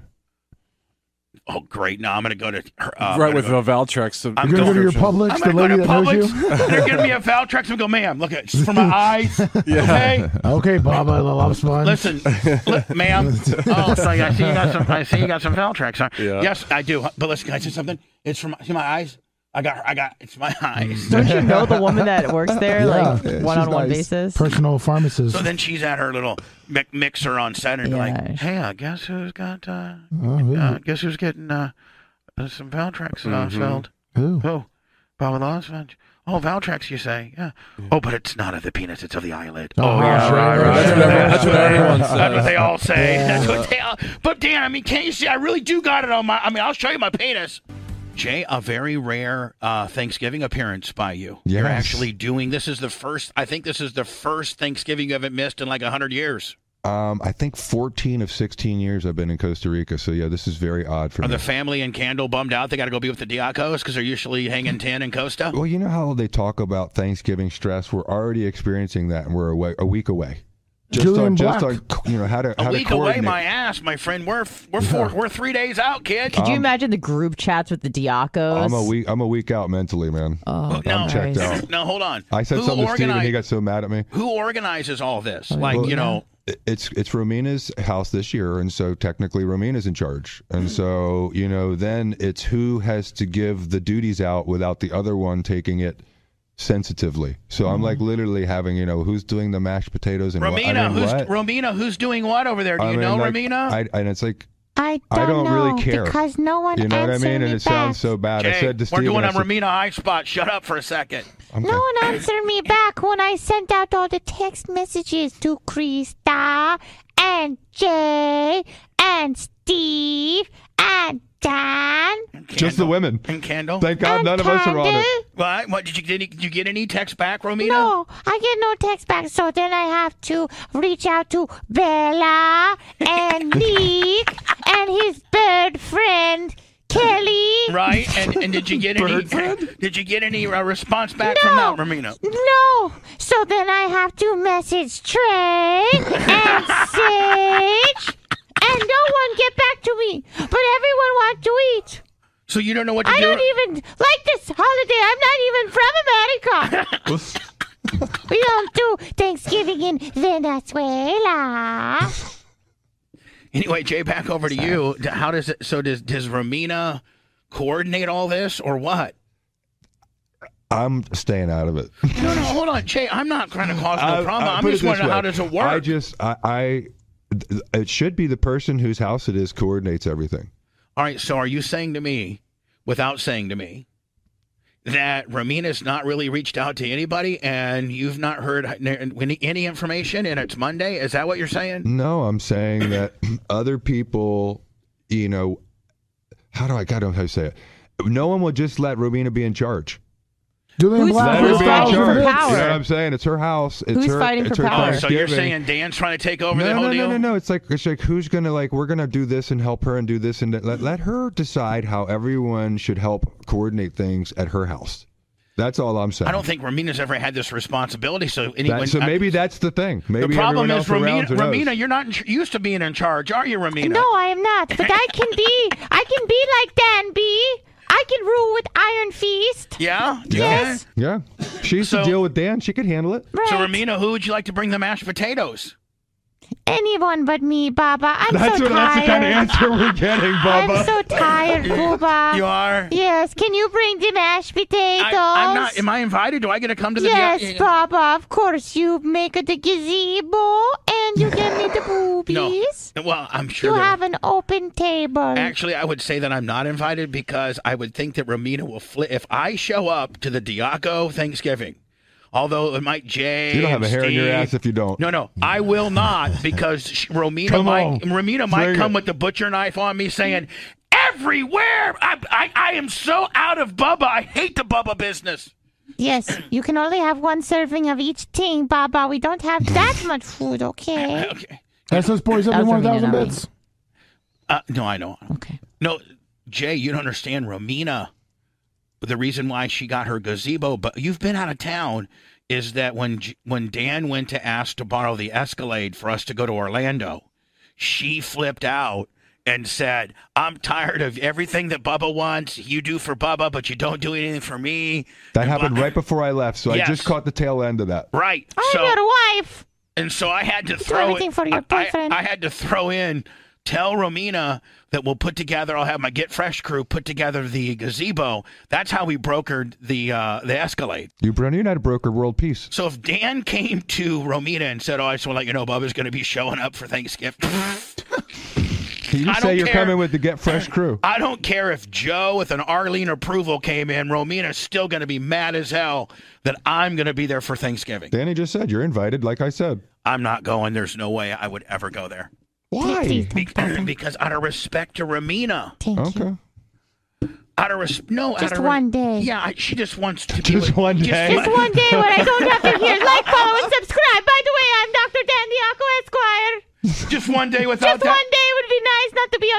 oh great. Now I'm going to go to uh, I'm right, gonna with go, uh, Valtrex. the I'm You're going to go to your prescription. Publix, I'm the going to lady go to that knows Publix. you? They're giving me a Valtrex and go, ma'am, look at it's for my eyes. Okay. Okay, Bob, I love fun. Listen, look, ma'am. Oh, so I see you got some. I see you got some Valtrex. Huh? Yeah. Yes, I do. But listen, can I say something? It's from see my eyes. I got. I got. It's my eyes. Don't you know the woman that works there, Yeah. like Yeah, she's one on one nice. basis? Personal pharmacist. So then she's at her little mi- mixer on set and Yeah. like, hey, I guess who's got? Uh, Oh, who? uh, guess who's getting uh, uh, some Valtrex uh, filled? Who? Oh, Bob Losvenge. Oh, Valtrex, you say? Yeah. Oh, but it's not of the penis; it's of the eyelid. Oh, Oh, yeah, sure, right, right, right. That's what everyone- that's what everyone That's what says. they all say. Yeah. That's what they all. But Dan, I mean, can't you see? I really do got it on my. I mean, I'll show you my penis. Jay, a very rare uh, Thanksgiving appearance by you. You're Yes. actually doing. This is the first. I think this is the first Thanksgiving you haven't missed in like a hundred years. Um, I think fourteen of sixteen years I've been in Costa Rica. So, yeah, this is very odd for Are me. the family and Candle bummed out? They got to go be with the Diacos because they're usually hanging ten in Costa. Well, you know how they talk about Thanksgiving stress? We're already experiencing that, and we're away, a week away. just Julian on just Black. on you know how to A how week to away, coordinate. my ass, my friend. We're we're four, we're three days out, kid. Could you Um, imagine the group chats with the Diacos? I'm a week. I'm a week out mentally, man. Oh, No, I'm checked Christ. out. No, hold on. I said Who something to Steve, and organi- he got so mad at me. Who organizes all this? Like, Well, you know, It's it's Romina's house this year, and so technically Romina's in charge. And so you know, then it's who has to give the duties out without the other one taking it sensitively. So I'm like literally having you know who's doing the mashed potatoes and what, I Romina, mean, who's what? Romina, who's doing what over there? Do I you mean, know, like, Romina? I, and it's like I don't, I don't know really care because no one you know what I answered mean, and me it sounds back. so bad. I Jay, said to we're Steve, doing I a said, Romina high spot. Shut up for a second. okay. No one answered me back when I sent out all the text messages to Krista and Jay and Steve and Dan. just the women. And Kendall. Thank God and none of us are on Candy. it. What? What did you get? Any, did you get any text back, Romina? No, I get no text back, so then I have to reach out to Bella and Nick and his bird friend Kelly. Right? And and did you get any? Did you get any uh, response back from No. that, Romina? No, so then I have to message Trey and Sage, and no one get back to me, but everyone wants to eat. So you don't know what to I do? don't even like this holiday. I'm not even from America. We don't do Thanksgiving in Venezuela. Anyway, Jay, back over to you. D- How does it? So does does Romina coordinate all this, or what? I'm staying out of it. No, no, hold on, Jay. I'm not trying to cause no I- problem. I- I'm put just it this wondering how way. does it work? I just, I, I, th- it should be the person whose house it is coordinates everything. All right. So are you saying to me, without saying to me, that Romina's not really reached out to anybody, and you've not heard any, any information, and it's Monday? Is that what you're saying? No, I'm saying that other people, you know, how do I, God, I don't know how to say it. No one will just let Romina be in charge. Julian Who's Black. Let her Who's be in fighting for charge. power? You know what I'm saying? It's her house. It's Who's her, fighting it's for her power? Oh, so you're Thanksgiving. saying Dan's trying to take over No, the whole no, deal? no, no, no. It's like it's like who's gonna like we're gonna do this and help her and do this and that. let let her decide how everyone should help coordinate things at her house. That's all I'm saying. I don't think Romina's ever had this responsibility. So anyone, That, so maybe that's the thing. Maybe the problem everyone is else around Romina. her knows. Romina, you're not in, used to being in charge, are you, Romina? No, I am not. But I can be. I can be like Dan B. I can rule with Iron Fist. Yeah. Yes. Yeah, she used So- to deal with Dan. She could handle it. Right. So Romina, who would you like to bring the mashed potatoes? Anyone but me, Baba. I'm That's so what. tired. That's the kind of answer we're getting, I'm Bubba. so tired, Booba. You are. Yes. Can you bring the mashed potatoes? I, I'm not. Am I invited? Do I get to come to the? Yes, yeah, Baba. Of course. You make the gazebo and you give me the boobies. No. Well, I'm sure. You there- have an open table. Actually, I would say that I'm not invited because I would think that Romina will flip. If I show up to the Diaco Thanksgiving, although it might Jay, You don't have and a hair in your Steve- ass if you don't. No, no, I will not because sh- Romina Come might on. Romina might Bring come it. with the butcher knife on me saying, everywhere. I, I, I am so out of Bubba. I hate the Bubba business. Yes, you can only have one serving of each thing, Baba. We don't have that much food, okay? Okay. S S Boys every That's one thousand Romina, bits. Uh, no, I know. Okay. No, Jay, you don't understand. Romina, the reason why she got her gazebo, but you've been out of town, is that when J- when Dan went to ask to borrow the Escalade for us to go to Orlando, she flipped out and said, I'm tired of everything that Bubba wants. You do for Bubba, but you don't do anything for me. That And happened blah- right before I left, so Yes. I just caught the tail end of that. Right. I'm so, your wife. And so I had to Do throw everything it, for your I- boyfriend. I, I had to throw in, tell Romina that we'll put together. I'll have my Get Fresh crew put together the gazebo. That's how we brokered the uh, the Escalade. You, Brennan, you're not a broker world peace. So if Dan came to Romina and said, "Oh, I just want to let you know, Bubba's going to be showing up for Thanksgiving," You I say don't you're care. coming with the Get Fresh crew. I don't care if Joe with an Arlene approval came in. Romina's still going to be mad as hell that I'm going to be there for Thanksgiving. Danny just said you're invited, like I said. I'm not going. There's no way I would ever go there. Please Why? don't, Baba. Because out of respect to Romina. Thank Okay. you. Out of res- no, Just out of one day. Yeah, I, she just wants to be Just with- one day? Just one day when I don't have to hear like, follow, and subscribe. By the way, I'm Doctor Dan Diaco Esquire. Just one day without Just that. one day would be nice not to be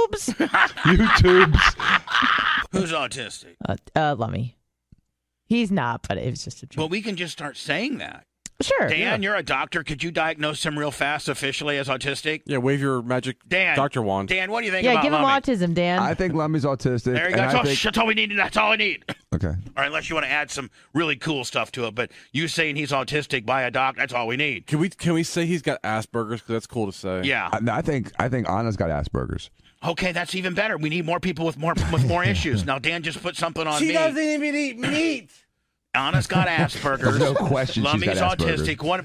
on YouTube's. YouTube's. Who's autistic? Uh, uh, Lummy. He's not, but it was just a joke. Well, we can just start saying that. Sure. Dan, you're a doctor. Could you diagnose him real fast officially as autistic? Yeah, wave your magic Dan, doctor wand. Dan, what do you think Yeah, about give him Lummy? autism, Dan. I think Lummy's autistic. There you go. and That's I all, think- that's all we need. That's all I need. Okay. All right, unless you want to add some really cool stuff to it, but you saying he's autistic by a doc, that's all we need. Can we can we say he's got Asperger's? Because that's cool to say. Yeah. I, I think I think Anna's got Asperger's. Okay, that's even better. We need more people with more with more issues. Now, Dan just put something on She me. doesn't even eat meat. Anna's got Asperger's. There's no question she's Lummy's got Asperger's. autistic. What,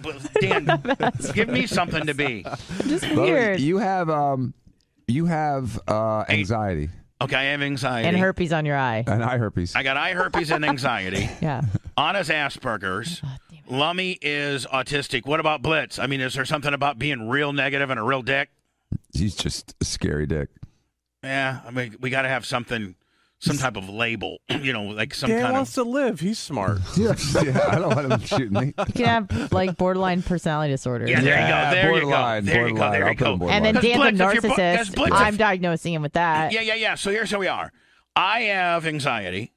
Dan, give me something to be. Just Lummy, weird. You have um, you have uh, anxiety Okay, I have anxiety. And herpes on your eye. and eye herpes. I got eye herpes and anxiety. Yeah. Anna's Asperger's. Lummy is autistic. What about Blitz? I mean, is there something about being real negative and a real dick? He's just a scary dick. Yeah, I mean, we got to have something, some type of label, you know, like some Dan kind wants of. to live. He's smart. yeah, I don't want him shooting me. You can have like borderline personality disorder. Yeah, there Yeah, you go. There borderline, you go. There you go. borderline. There I'll you put him go. borderline. And then Because Dan's a Blitz, if you're bo- because narcissist. Blitz, I'm if- diagnosing him with that. Yeah, yeah, yeah. So here's how we are. I have anxiety,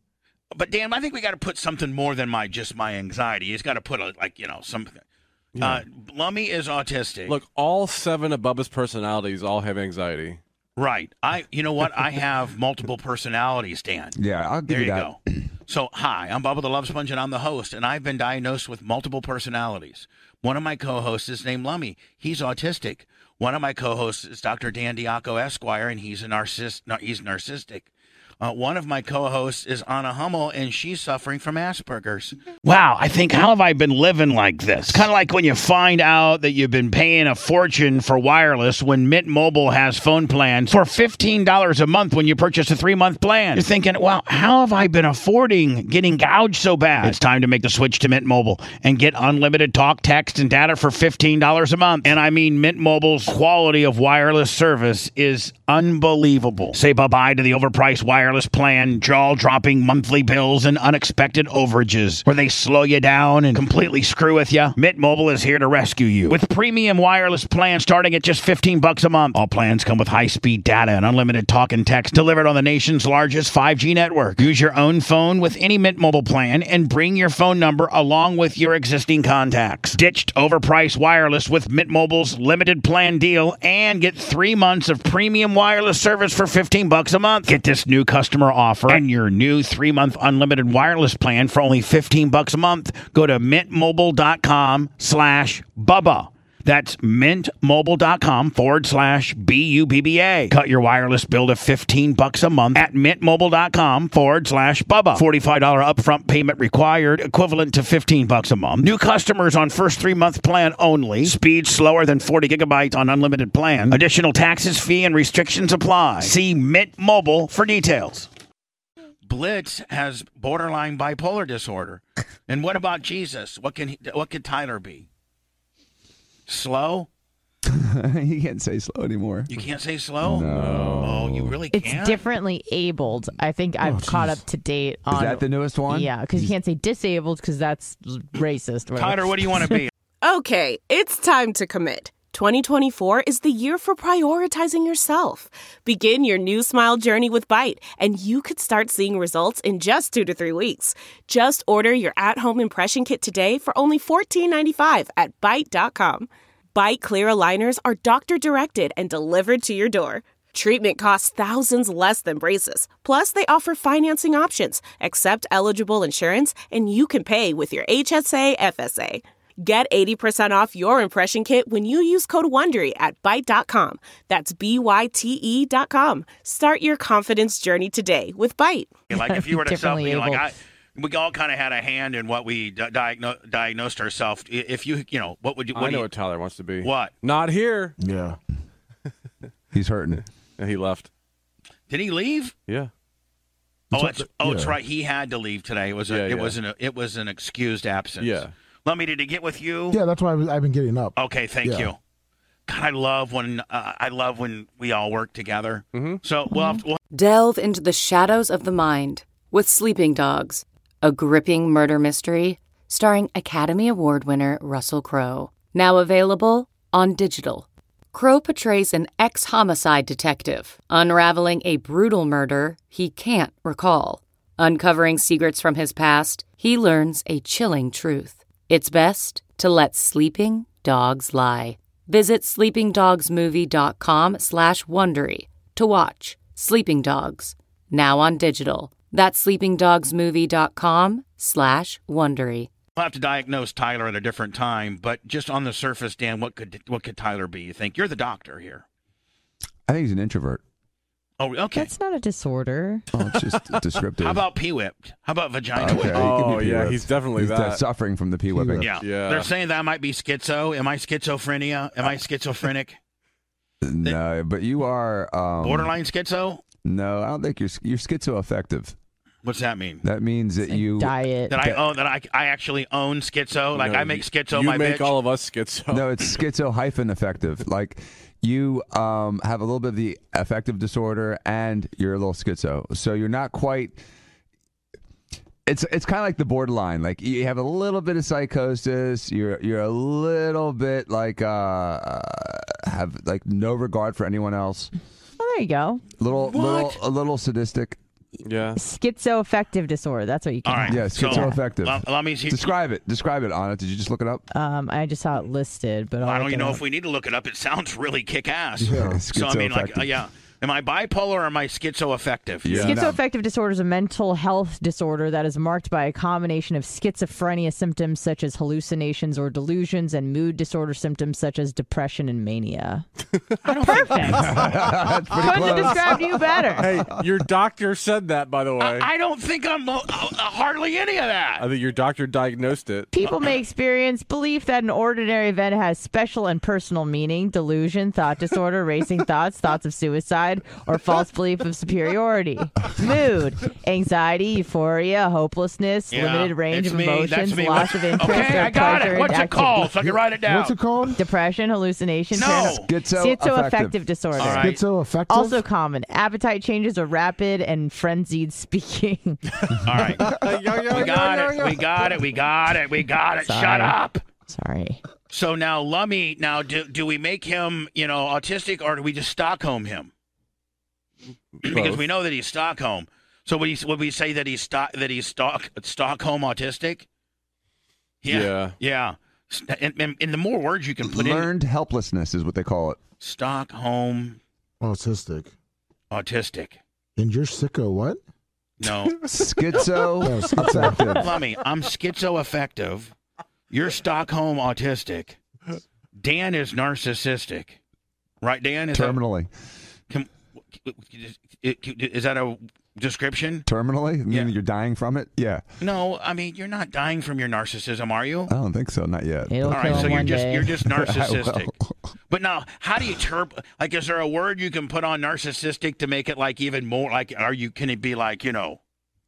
but Dan, I think we got to put something more than my just my anxiety. He's got to put a, like you know something. Uh, Lummy is autistic. Look, all seven of Bubba's personalities all have anxiety. Right. I. You know what? I have multiple personalities, Dan. Yeah, I'll give There you you that. go. So, hi, I'm Bubba the Love Sponge, and I'm the host, and I've been diagnosed with multiple personalities. One of my co-hosts is named Lummy. He's autistic. One of my co-hosts is Doctor Dan Diaco Esquire, and he's a narciss- no, he's narcissistic. Uh, one of my co-hosts is Anna Hummel, and she's suffering from Asperger's. Wow, I think, how have I been living like this? Kind of like when you find out that you've been paying a fortune for wireless when Mint Mobile has phone plans for fifteen dollars a month when you purchase a three-month plan. You're thinking, well, how have I been affording getting gouged so bad? It's time to make the switch to Mint Mobile and get unlimited talk, text, and data for fifteen dollars a month. And I mean, Mint Mobile's quality of wireless service is unbelievable. Say bye-bye to the overpriced wireless plan, jaw-dropping monthly bills, and unexpected overages where they slow you down and completely screw with you. Mint Mobile is here to rescue you with premium wireless plans starting at just fifteen bucks a month. All plans come with high-speed data and unlimited talk and text delivered on the nation's largest five G network. Use your own phone with any Mint Mobile plan and bring your phone number along with your existing contacts. Ditched overpriced wireless with Mint Mobile's limited plan deal and get three months of premium wireless service for fifteen bucks a month. Get this new customer offer and your new three-month unlimited wireless plan for only fifteen bucks a month. Go to mintmobile.com slash Bubba. That's mintmobile.com forward slash B U B B A. Cut your wireless bill to fifteen bucks a month at mintmobile.com forward slash Bubba. forty-five dollars upfront payment required, equivalent to fifteen bucks a month. New customers on first three-month plan only. Speed slower than forty gigabytes on unlimited plan. Additional taxes, fee, and restrictions apply. See Mint Mobile for details. Blitz has borderline bipolar disorder. And what about Jesus? What can he, what could Tyler be? Slow? He can't say slow anymore. You can't say slow? No. Oh, you really It's can't? differently abled. I think I've caught up to date on. Is that the newest one? Yeah, because you can't say disabled because that's racist. or whatever. Tyler, what do you want to be? Okay, it's time to commit. twenty twenty-four is the year for prioritizing yourself. Begin your new smile journey with Byte, and you could start seeing results in just two to three weeks. Just order your at-home impression kit today for only fourteen ninety-five at byte dot com. Byte clear aligners are doctor-directed and delivered to your door. Treatment costs thousands less than braces. Plus, they offer financing options, accept eligible insurance, and you can pay with your H S A F S A. Get eighty percent off your impression kit when you use code WONDERY at byte dot com. That's B Y T E dot com. Start your confidence journey today with Byte. Like if you were to self, Differently you know, like able. I, we all kind of had a hand in what we di- diagno- diagnosed ourselves. If you, you know, what would you? What I do know you, what Tyler wants to be. What? Not here. Yeah. He's hurting. And he left. Did he leave? Yeah. Oh, it's, oh, it's yeah. right. He had to leave today. It was a, Yeah, it yeah. was an, it was an excused absence. Yeah. Lummy, did he get with you? Yeah, that's why I was, I've been getting up. Okay, thank Yeah. you. God, I love when uh, I love when we all work together. Mm-hmm. So we'll have to, we'll Delve into the shadows of the mind with Sleeping Dogs, a gripping murder mystery starring Academy Award winner Russell Crowe. Now available on digital. Crowe portrays an ex-homicide detective unraveling a brutal murder he can't recall. Uncovering secrets from his past, he learns a chilling truth. It's best to let sleeping dogs lie. Visit sleepingdogsmovie.com slash Wondery to watch Sleeping Dogs, now on digital. That's sleepingdogsmovie.com slash Wondery. We'll have to diagnose Tyler at a different time, but just on the surface, Dan, what could what could Tyler be, you think? You're the doctor here. I think he's an introvert. Oh, okay. That's not a disorder. Oh, it's just descriptive. How about pee-whipped? How about vagina Okay, whipped? he can Oh, be yeah, pee-whipped. he's definitely he's that. suffering from the pee whipping. Yeah. Yeah. They're saying that might be schizo. Am I schizophrenia? Am I schizophrenic? No, but you are um, Borderline schizo? No, I don't think you're you're schizoaffective. What's that mean? That means that you Diet. That I own that I, I actually own schizo? Like No, I make you- schizo you my make bitch? all of us schizo. No, it's schizo hyphen affective. Like you um, have a little bit of the affective disorder and you're a little schizo. So you're not quite. It's it's kind of like the borderline. Like you have a little bit of psychosis. You're you're a little bit like uh, have like no regard for anyone else. Well, there you go. Little little a little sadistic. Yeah. Schizoaffective disorder. That's what you can All right. have. Yeah, So, schizoaffective. Let, let me see. Describe it. Describe it, Anna. Did you just look it up? Um, I just saw it listed, but I'll I don't look even it know up. if we need to look it up. It sounds really kick-ass. Yeah. So, I mean, like, uh, Schizoaffective. yeah. Am I bipolar or am I schizoaffective? Yeah. Schizoaffective disorder is a mental health disorder that is marked by a combination of schizophrenia symptoms such as hallucinations or delusions and mood disorder symptoms such as depression and mania. Perfect. That's pretty Couldn't have close. described you better. Hey, your doctor said that, by the way. I, I don't think I'm uh, uh, hardly any of that. I think your doctor diagnosed it. People may experience belief that an ordinary event has special and personal meaning, delusion, thought disorder, racing thoughts, thoughts of suicide, or false belief of superiority. Mood, anxiety, euphoria, hopelessness, Yeah, limited range it's of me. emotions, That's me. loss of interest, Okay, or I got pleasure it. in What's it activity. called? So I can write it down. What's it called? Depression, hallucination, No. parano- Schizoaffective. schizoaffective disorder. All right. Schizoaffective? Also common. Appetite changes are rapid and frenzied speaking. All right. We got it. We got it. We got it. We got it. Sorry. Shut up. Sorry. So now, Lummy, now, do, do we make him, you know, autistic or do we just Stockholm him? Because Both. we know that he's Stockholm. So would, he, would we say that he's stock that he's stock Stockholm autistic? Yeah. Yeah. St- And, and, and the more words you can put in, Learned helplessness is what they call it. Stockholm Autistic. autistic. And you're sicko what? No, Schizo Oh, schizo. affective. Lummy, I'm schizoaffective. You're Stockholm autistic. Dan is narcissistic. Right, Dan? Is Terminally. That, can, is that a description? Terminally? I mean, Yeah. you're dying from it? Yeah. No, I mean you're not dying from your narcissism, are you? I don't think so. Not yet. It'll All right, kill so him you're one just day. you're just narcissistic. Well, But now, how do you turb? Like, is there a word you can put on narcissistic to make it like even more? Like, are you? Can it be like you know,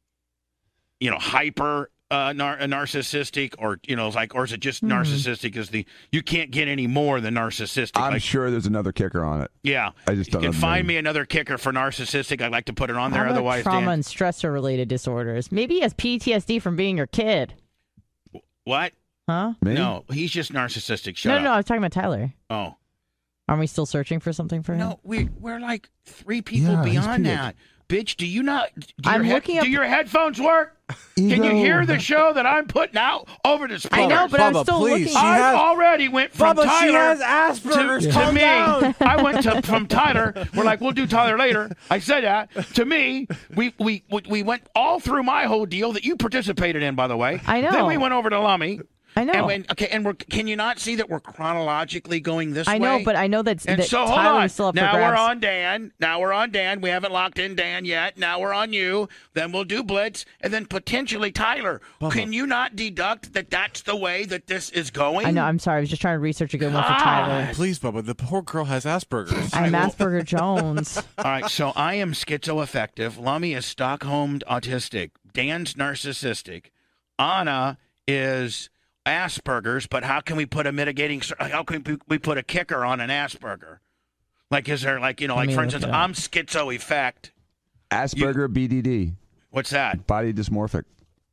you know, hyper uh, nar- narcissistic, or you know, like, or is it just Hmm. narcissistic? Is the you can't get any more than narcissistic? I'm like, sure there's another kicker on it. yeah. I just You don't can know the find name. me another kicker for narcissistic. I'd like to put it on there. How about Otherwise, trauma Dan, and stressor related disorders. Maybe he has P T S D from being your kid. what? Huh? Me? No, he's just narcissistic. Shut no, up. no, no. I was talking about Tyler. Oh. Are we still searching for something for him? No, we we're like three people Yeah, he's beyond peeled. that. Bitch, do you not? Do I'm your head- looking up- Do your headphones work? Can you Ego. hear the show that I'm putting out over the speakers? I know, but I'm Bubba, still please. looking. She I has- already went from Bubba, she Tyler has to, Asperger's. to Calm me. down. I went to from Tyler. We're like, we'll do Tyler later. I said that to me. We we we, we went all through my whole deal that you participated in, by the way. I know. Then we went over to Lummy. I know. And when, okay, and we're can you not see that we're chronologically going this I way? know, but I know that's, And that so hold Tyler on. was still up Now for we're grabs. on Dan. Now we're on Dan. We haven't locked in Dan yet. Now we're on you. Then we'll do Blitz, and then potentially Tyler. Can you not deduct that that's the way that this is going? I know. I'm sorry. I was just trying to research a good one for God. Tyler. Please, Bubba, the poor girl has Asperger's. I'm I will- Asperger Jones. All right. So I am schizoaffective. Lummy is Stockholm autistic. Dan's narcissistic. Anna is Asperger's. But how can we put a mitigating? How can we put a kicker on an Asperger? Like, is there like you know, Let like me for look instance, it up. I'm schizo effect. Asperger B D D. What's that? Body dysmorphic.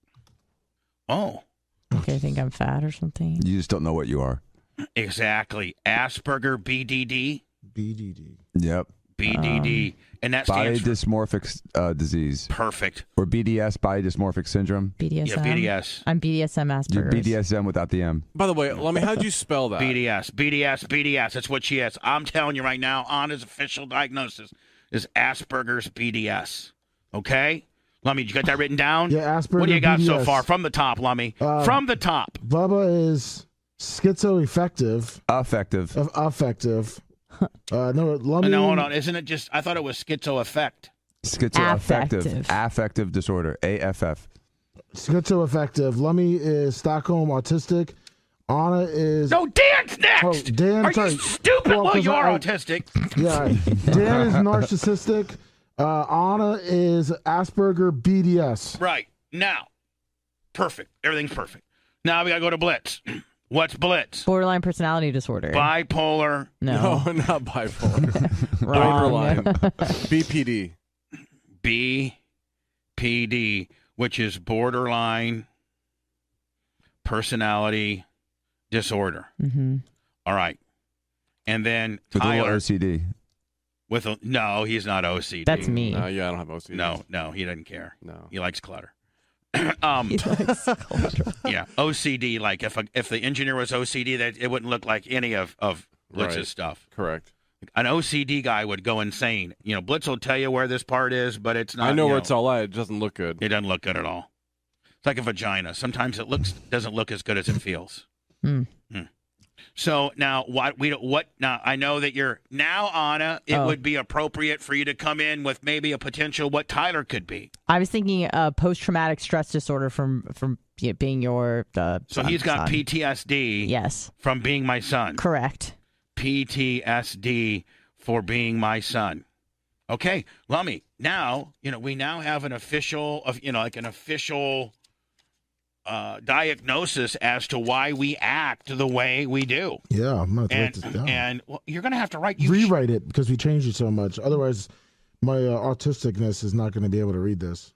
Oh. Okay, I think I'm fat or something. You just don't know what you are. Exactly. Asperger B D D. B D D. Yep. B D D. Um, and that body stands for dysmorphic uh, disease. perfect. Or B D S, body dysmorphic syndrome. B D S M. Yeah, B D S. I'm B D S M You- Asperger's. B D S M without the M. By the way, Lummy, how'd you spell that? B D S, B D S, B D S. That's what she is. I'm telling you right now, Anna's official diagnosis is Asperger's B D S. Okay? Lummy, you got that written down? Yeah, Asperger What do you got B D S. so far? From the top, Lummy. Uh, From the top. Bubba is schizoaffective. Affective. Of affective. Uh, no, let me. No, hold on. Isn't it just, I thought it was schizoaffect. Schizoaffective. Affective. Affective disorder. A F F. Schizoaffective. Lummy is Stockholm autistic. Anna is. No, Dan's next! Oh, Dan, Are sorry. you stupid? Well, Well, 'cause you are I- autistic. Yeah. Dan is narcissistic. Uh, Anna is Asperger B D S. Right. Now. Perfect. Everything's perfect. Now we got to go to Blitz. What's Blitz? Borderline personality disorder. Bipolar. No. No, not bipolar. Wrong. Borderline. B P D. B P D, which is borderline personality disorder. Mm-hmm. All right. And then With a little Tyler O C D. with a, no, he's not O C D. That's me. Uh, yeah, I don't have O C D. No, no, he doesn't care. No. He likes clutter. um, He likes clutter. yeah, O C D. Like if a, if the engineer was O C D, that it wouldn't look like any of of Blitz's Right. stuff. Correct. An O C D guy would go insane. You know, Blitz will tell you where this part is, but it's not. I know you where it's all at. It doesn't look good. It doesn't look good at all. It's like a vagina. Sometimes it looks doesn't look as good as it feels. Hmm. Hmm. So now what we don't what now I know that you're now Anna, it Oh. would be appropriate for you to come in with maybe a potential what Tyler could be. I was thinking uh, post-traumatic stress disorder from from yeah, being your uh, So son- he's got son. P T S D Yes, from being my son. correct. P T S D for being my son. Okay, Lummy, now, you know, we now have an official of you know, like an official uh, diagnosis as to why we act the way we do. Yeah, I'm going to write And, this down. and well, you're going to have to write you Rewrite it because we changed it so much. Otherwise, my uh, autisticness is not going to be able to read this.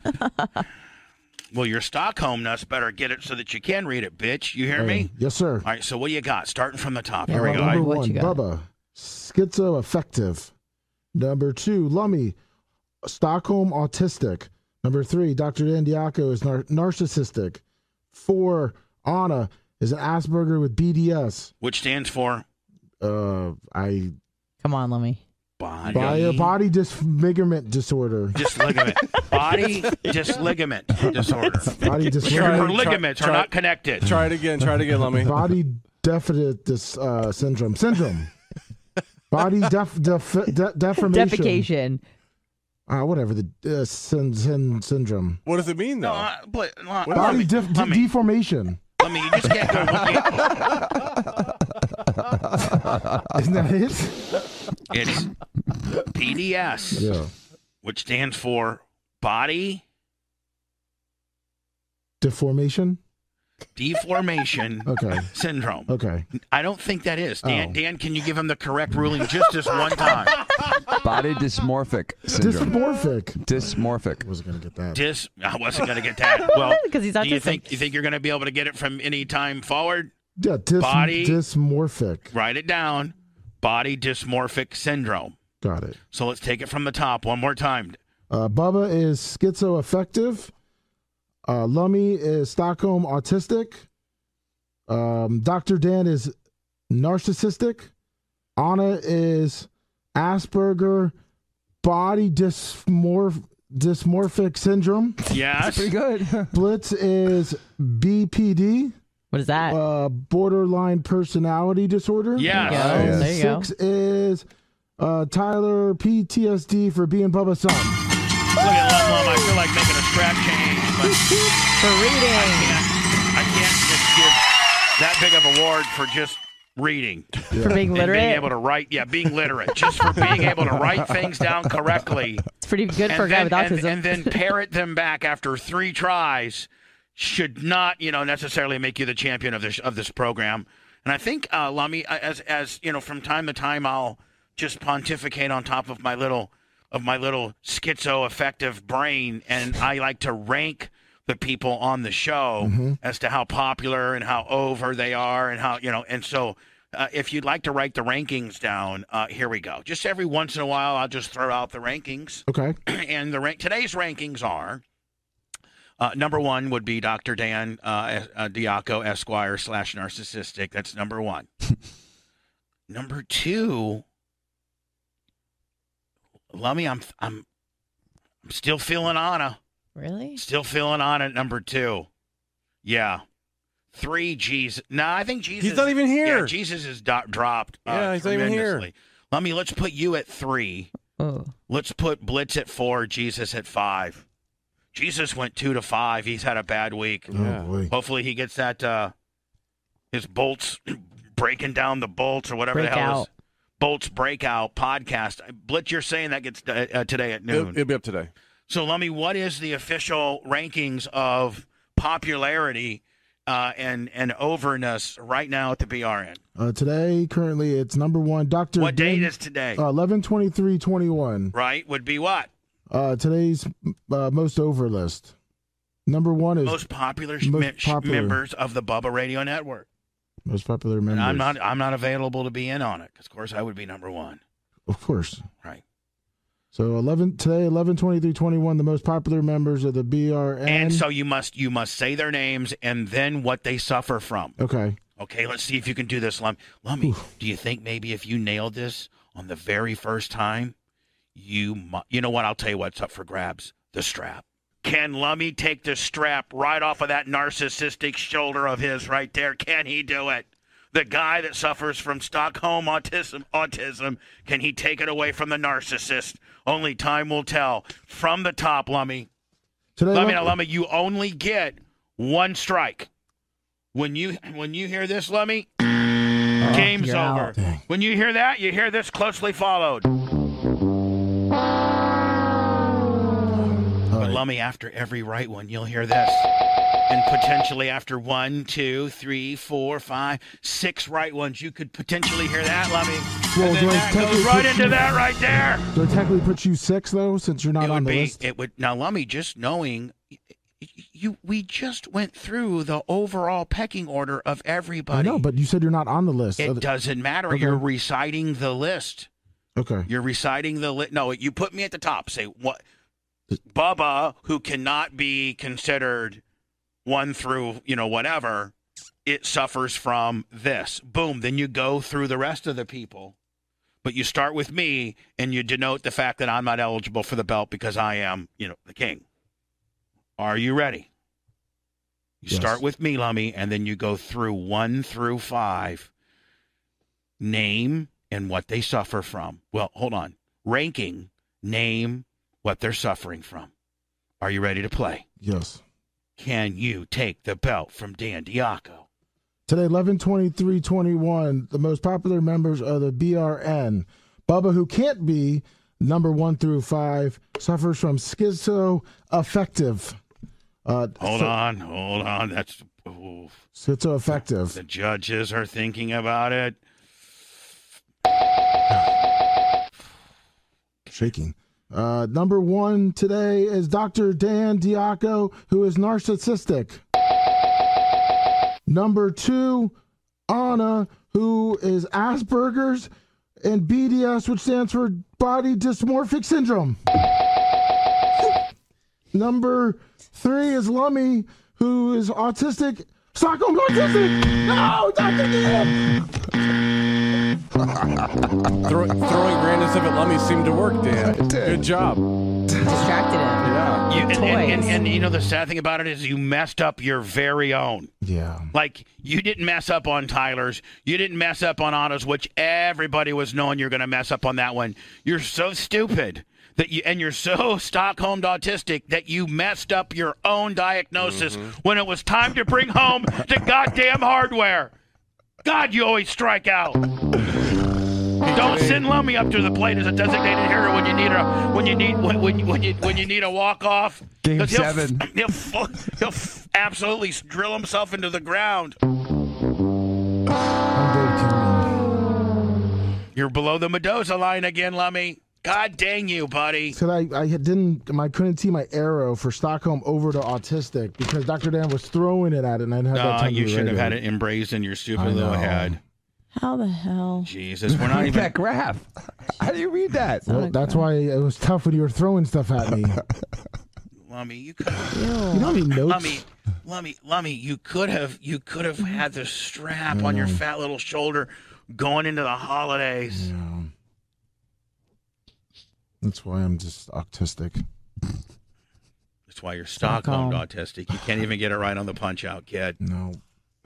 Well, your Stockholm nuts better get it so that you can read it, bitch. You hear Hey, me? Yes, sir. All right, so what do you got? Starting from the top. Here Uh, we go. Number What one, you got? Bubba, schizoaffective. Number two, Lummy, Stockholm autistic. Number three, Doctor Dan Diaco is nar- narcissistic. Four, Anna is an Asperger with B D S. Which stands for Uh, I Come on, Lummy. body. by a body disfigurement disorder. Disligament. Body disligament disorder. Body Your disfigurement. Try- ligaments try- are not connected. Try it again. Try it again, Lummy. Body deficit dis, uh, syndrome. Syndrome. Body def, def, de, deformation. Defecation. Uh, whatever the uh, syn, syn, syndrome. What does it mean, though? No, uh, but, uh, What Body Lummy, def, de- Lummy, deformation. Lummy, you just can't go. Isn't that it? It's P D S, Yeah. which stands for body Deformation. deformation Okay. syndrome. Okay. I don't think that is. Dan, Oh. Dan, can you give him the correct ruling just this one time? Body dysmorphic syndrome. Dysmorphic. Dysmorphic. I wasn't gonna get that. Dis. I wasn't going to get that. Well, 'Cause he's do you autistic. think you think you're going to be able to get it from any time forward? Yeah. Dys, Body- dysmorphic. Write it down. Body dysmorphic syndrome. Got it. So let's take it from the top one more time. Uh, Bubba is schizoaffective. Uh, Lummy is Stockholm autistic. Um, Doctor Dan is narcissistic. Anna is Asperger body dysmorph- dysmorphic syndrome. Yes. Pretty good. Blitz is B P D, What is that? uh, borderline personality disorder. Yes. There you go. And There you go. six is uh, Tyler P T S D for being Bubba's son. Look at Lum Lum. I feel like making a scrap change, but For reading. I can't just give that big of a award for just reading. For being And literate. being able to write, yeah, being literate, just for being able to write things down correctly. It's pretty good for a and guy then, with and, autism. and then parrot them back after three tries should not, you know, necessarily make you the champion of this of this program. And I think, uh, Lummy, as as you know, from time to time, I'll just pontificate on top of my little of my little schizo-affective brain, and I like to rank the people on the show Mm-hmm. as to how popular and how over they are, and how you know. And so uh, if you'd like to write the rankings down, uh, here we go. Just every once in a while, I'll just throw out the rankings. Okay. And the rank today's rankings are uh, number one would be Doctor Dan uh, uh, Diaco Esquire slash narcissistic. That's number one. Number two, Lummy, I'm I'm I'm still feeling Anna. Really? Still feeling Anna at number two. Yeah. Three, Jesus. No, I think Jesus. He's not even here. Yeah, Jesus is do- dropped. Uh, Yeah, he's not even here. tremendously. Lummy, let's put you at three. Oh. Let's put Blitz at four, Jesus at five. Jesus went two to five. He's had a bad week. Oh, boy. Hopefully he gets that, uh, his bolts, breaking down the bolts or whatever the hell Breakout. is. Bolts Breakout podcast. Blitz, you're saying that gets uh, uh, today at noon. It'll, it'll be up today. So, Lummy, what is the official rankings of popularity uh, and, and overness right now at the B R N? Uh, today, currently, it's number one. Doctor What date Dan- is today? Uh, eleven twenty-three twenty-one. Right, would be what? Uh, today's uh, most over list. Number one is Most popular, most mem- popular. members of the Bubba Radio Network. most popular And members. I'm not I'm not available to be in on it because, of course, I would be number one. Of course. Right. So eleven today, eleven twenty-three twenty-one. The most popular members of the B R N. And so you must you must say their names and then what they suffer from. Okay. Okay, let's see if you can do this, Lum. Lummy, do you think maybe if you nailed this on the very first time, you mu- you know what? I'll tell you what's up for grabs. The strap. Can Lummy take the strap right off of that narcissistic shoulder of his right there? Can he do it? The guy that suffers from Stockholm autism, autism, can he take it away from the narcissist? Only time will tell. From the top, Lummy. Today, Lummy, Lum- now, Lummy, you only get one strike. When you when you hear this, Lummy, game's you're over. out. Dang. When you hear that, you hear this closely followed. But Lummy, after every right one, you'll hear this. And potentially after one, two, three, four, five, six right ones, you could potentially hear that, Lummy. Well, and then do I that goes technically right put into you- that right there. Do I technically put you six though, since you're not It on would the be. list? It would now, Lummy. Just knowing, you we just went through the overall pecking order of everybody. I know, but you said you're not on the list. It Other- doesn't matter. Okay. You're reciting the list. Okay. You're reciting the list. No, you put me at the top. Say what? Bubba, who cannot be considered one through, you know, whatever, it suffers from this. Boom. Then you go through the rest of the people. But you start with me and you denote the fact that I'm not eligible for the belt because I am, you know, the king. Are you ready? You Yes. start with me, Lummy, and then you go through one through five. Name and what they suffer from. Well, hold on. Ranking, name what they're suffering from. Are you ready to play? Yes. Can you take the belt from Dan Diaco? Today, eleven twenty-three twenty-one. The most popular members of the B R N. Bubba, who can't be number one through five, suffers from schizoaffective. Uh, Hold so- on, hold on. That's ooh. Schizoaffective. The judges are thinking about it. Shaking. Uh, number one today is Doctor Dan Diaco, who is narcissistic. Number two, Anna, who is Asperger's, and B D S, which stands for Body Dysmorphic Syndrome. Number three is Lummy, who is autistic. Stockholm autistic! No, Doctor Dan! Throw, throwing random stuff at Lummy seemed to work, Dan. Good job. Distracted him. Yeah. You, and, and, and, Toys. and you know the sad thing about it is you messed up your very own. Yeah. Like, you didn't mess up on Tyler's. You didn't mess up on Anna's, which everybody was knowing you're going to mess up on that one. You're so stupid that you, and you're so Stockholm autistic that you messed up your own diagnosis when it was time to bring home the goddamn hardware. God, you always strike out. Don't send Lummy up to the plate as a designated hitter when you need a when you need when when, when you when you need a walk off. Game He'll, seven. He'll, he'll, he'll f- absolutely drill himself into the ground. I'm Dave Kingman. You're below the Mendoza line again, Lummy. God dang you, buddy. Said I, I had- didn't I couldn't see my arrow for Stockholm over to autistic because Doctor Dan was throwing it at it and I didn't have that Uh, time you to should have read had it embraced in your stupid I little know. head. How the hell? Jesus, we're not Read even that graph. How do you read that? Well, that's why it was tough when you were throwing stuff at me. Lummy, you could You don't need notes. Lummy, Lummy, Lummy, you could have you could have had the strap on your fat little shoulder going into the holidays. Yeah. That's why I'm just autistic. That's why you're Stockholm autistic. You can't even get it right on the punch out, kid. No.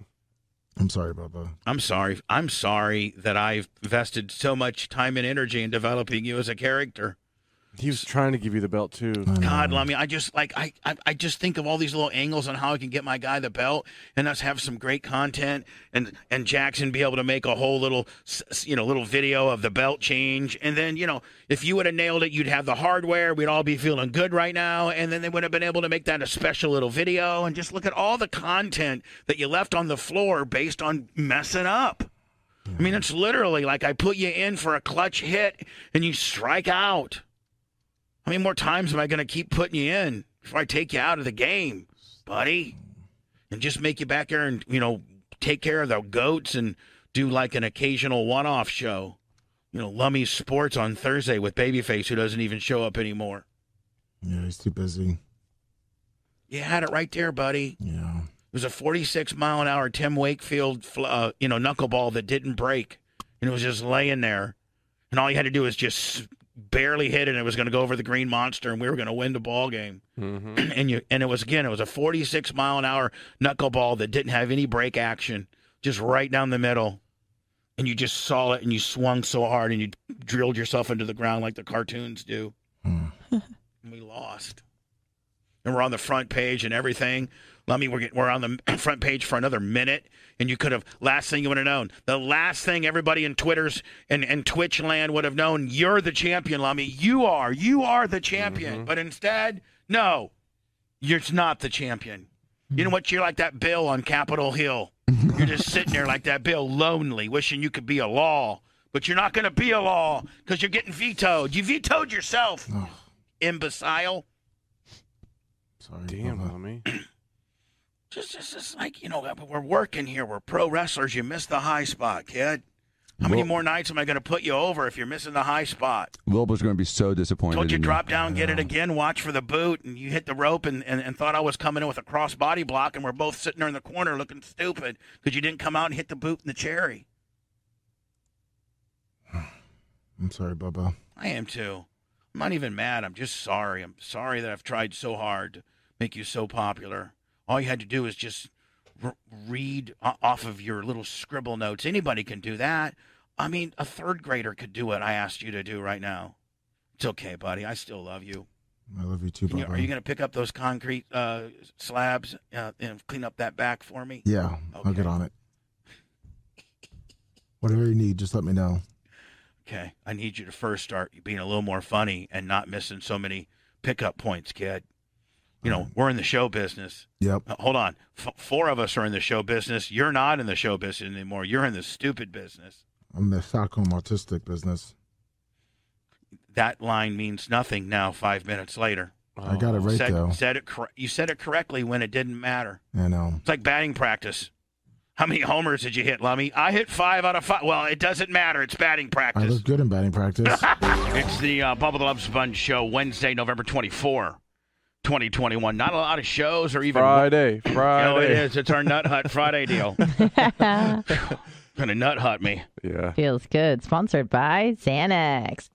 I'm sorry, Bubba. I'm sorry. I'm sorry that I've invested so much time and energy in developing you as a character. He was trying to give you the belt too. God, Lummy, I just like I, I I just think of all these little angles on how I can get my guy the belt, and us have some great content, and and Jackson be able to make a whole little you know little video of the belt change, and then you know if you would have nailed it, you'd have the hardware. We'd all be feeling good right now, and then they would have been able to make that a special little video, and just look at all the content that you left on the floor based on messing up. I mean, it's literally like I put you in for a clutch hit, and you strike out. How many more times am I going to keep putting you in before I take you out of the game, buddy? And just make you back there and, you know, take care of the goats and do like an occasional one-off show. You know, Lummy Sports on Thursday with Babyface, who doesn't even show up anymore. Yeah, he's too busy. You had it right there, buddy. Yeah. It was a forty-six mile an hour Tim Wakefield, uh, you know, knuckleball that didn't break. And it was just laying there. And all you had to do was just barely hit it, and it was going to go over the green monster, and we were going to win the ball game. Mm-hmm. and you, and it was again, it was a forty-six mile an hour knuckleball that didn't have any break action, just right down the middle. And you just saw it, and you swung so hard, and you drilled yourself into the ground like the cartoons do. Mm. And we lost. And we're on the front page and everything. Lummy, we're, we're on the front page for another minute, and you could have, last thing you would have known, the last thing everybody in Twitter's and, and Twitch land would have known, you're the champion, Lummy. You are. You are the champion. Mm-hmm. But instead, no, you're not the champion. You know what? You're like that Bill on Capitol Hill. You're just sitting there like that Bill, lonely, wishing you could be a law. But you're not going to be a law because you're getting vetoed. You vetoed yourself, oh. imbecile. Sorry, damn, Lummy. Just, just, just like, you know, we're working here. We're pro wrestlers. You missed the high spot, kid. How many more nights am I going to put you over if you're missing the high spot? Wilbur's going to be so disappointed. Told you in drop you. down, get it again, watch for the boot, and you hit the rope and, and, and thought I was coming in with a cross body block, and we're both sitting there in the corner looking stupid because you didn't come out and hit the boot in the cherry. I'm sorry, Bubba. I am too. I'm not even mad. I'm just sorry. I'm sorry that I've tried so hard to make you so popular. All you had to do is just r- read off of your little scribble notes. Anybody can do that. I mean, a third grader could do what I asked you to do right now. It's okay, buddy. I still love you. I love you too, Bubba. You, are you going to pick up those concrete uh, slabs uh, and clean up that back for me? Yeah, okay. I'll get on it. Whatever you need, just let me know. Okay. I need you to first start being a little more funny and not missing so many pickup points, kid. You know, we're in the show business. Yep. Uh, hold on. F- four of us are in the show business. You're not in the show business anymore. You're in the stupid business. I'm in the Stockholm autistic business. That line means nothing now, five minutes later. I got it right, said, though. Said it cor- you said it correctly when it didn't matter. I know. It's like batting practice. How many homers did you hit, Lummy? I hit five out of five. Well, it doesn't matter. It's batting practice. I look good in batting practice. It's the uh, Bubba the Love Sponge Show, Wednesday, November twenty-fourth. twenty twenty-one. Not a lot of shows or even Friday. Friday. No, it is. It's our Nut Hut Friday deal. Gonna nut hut me. Yeah. Feels good. Sponsored by Xanax.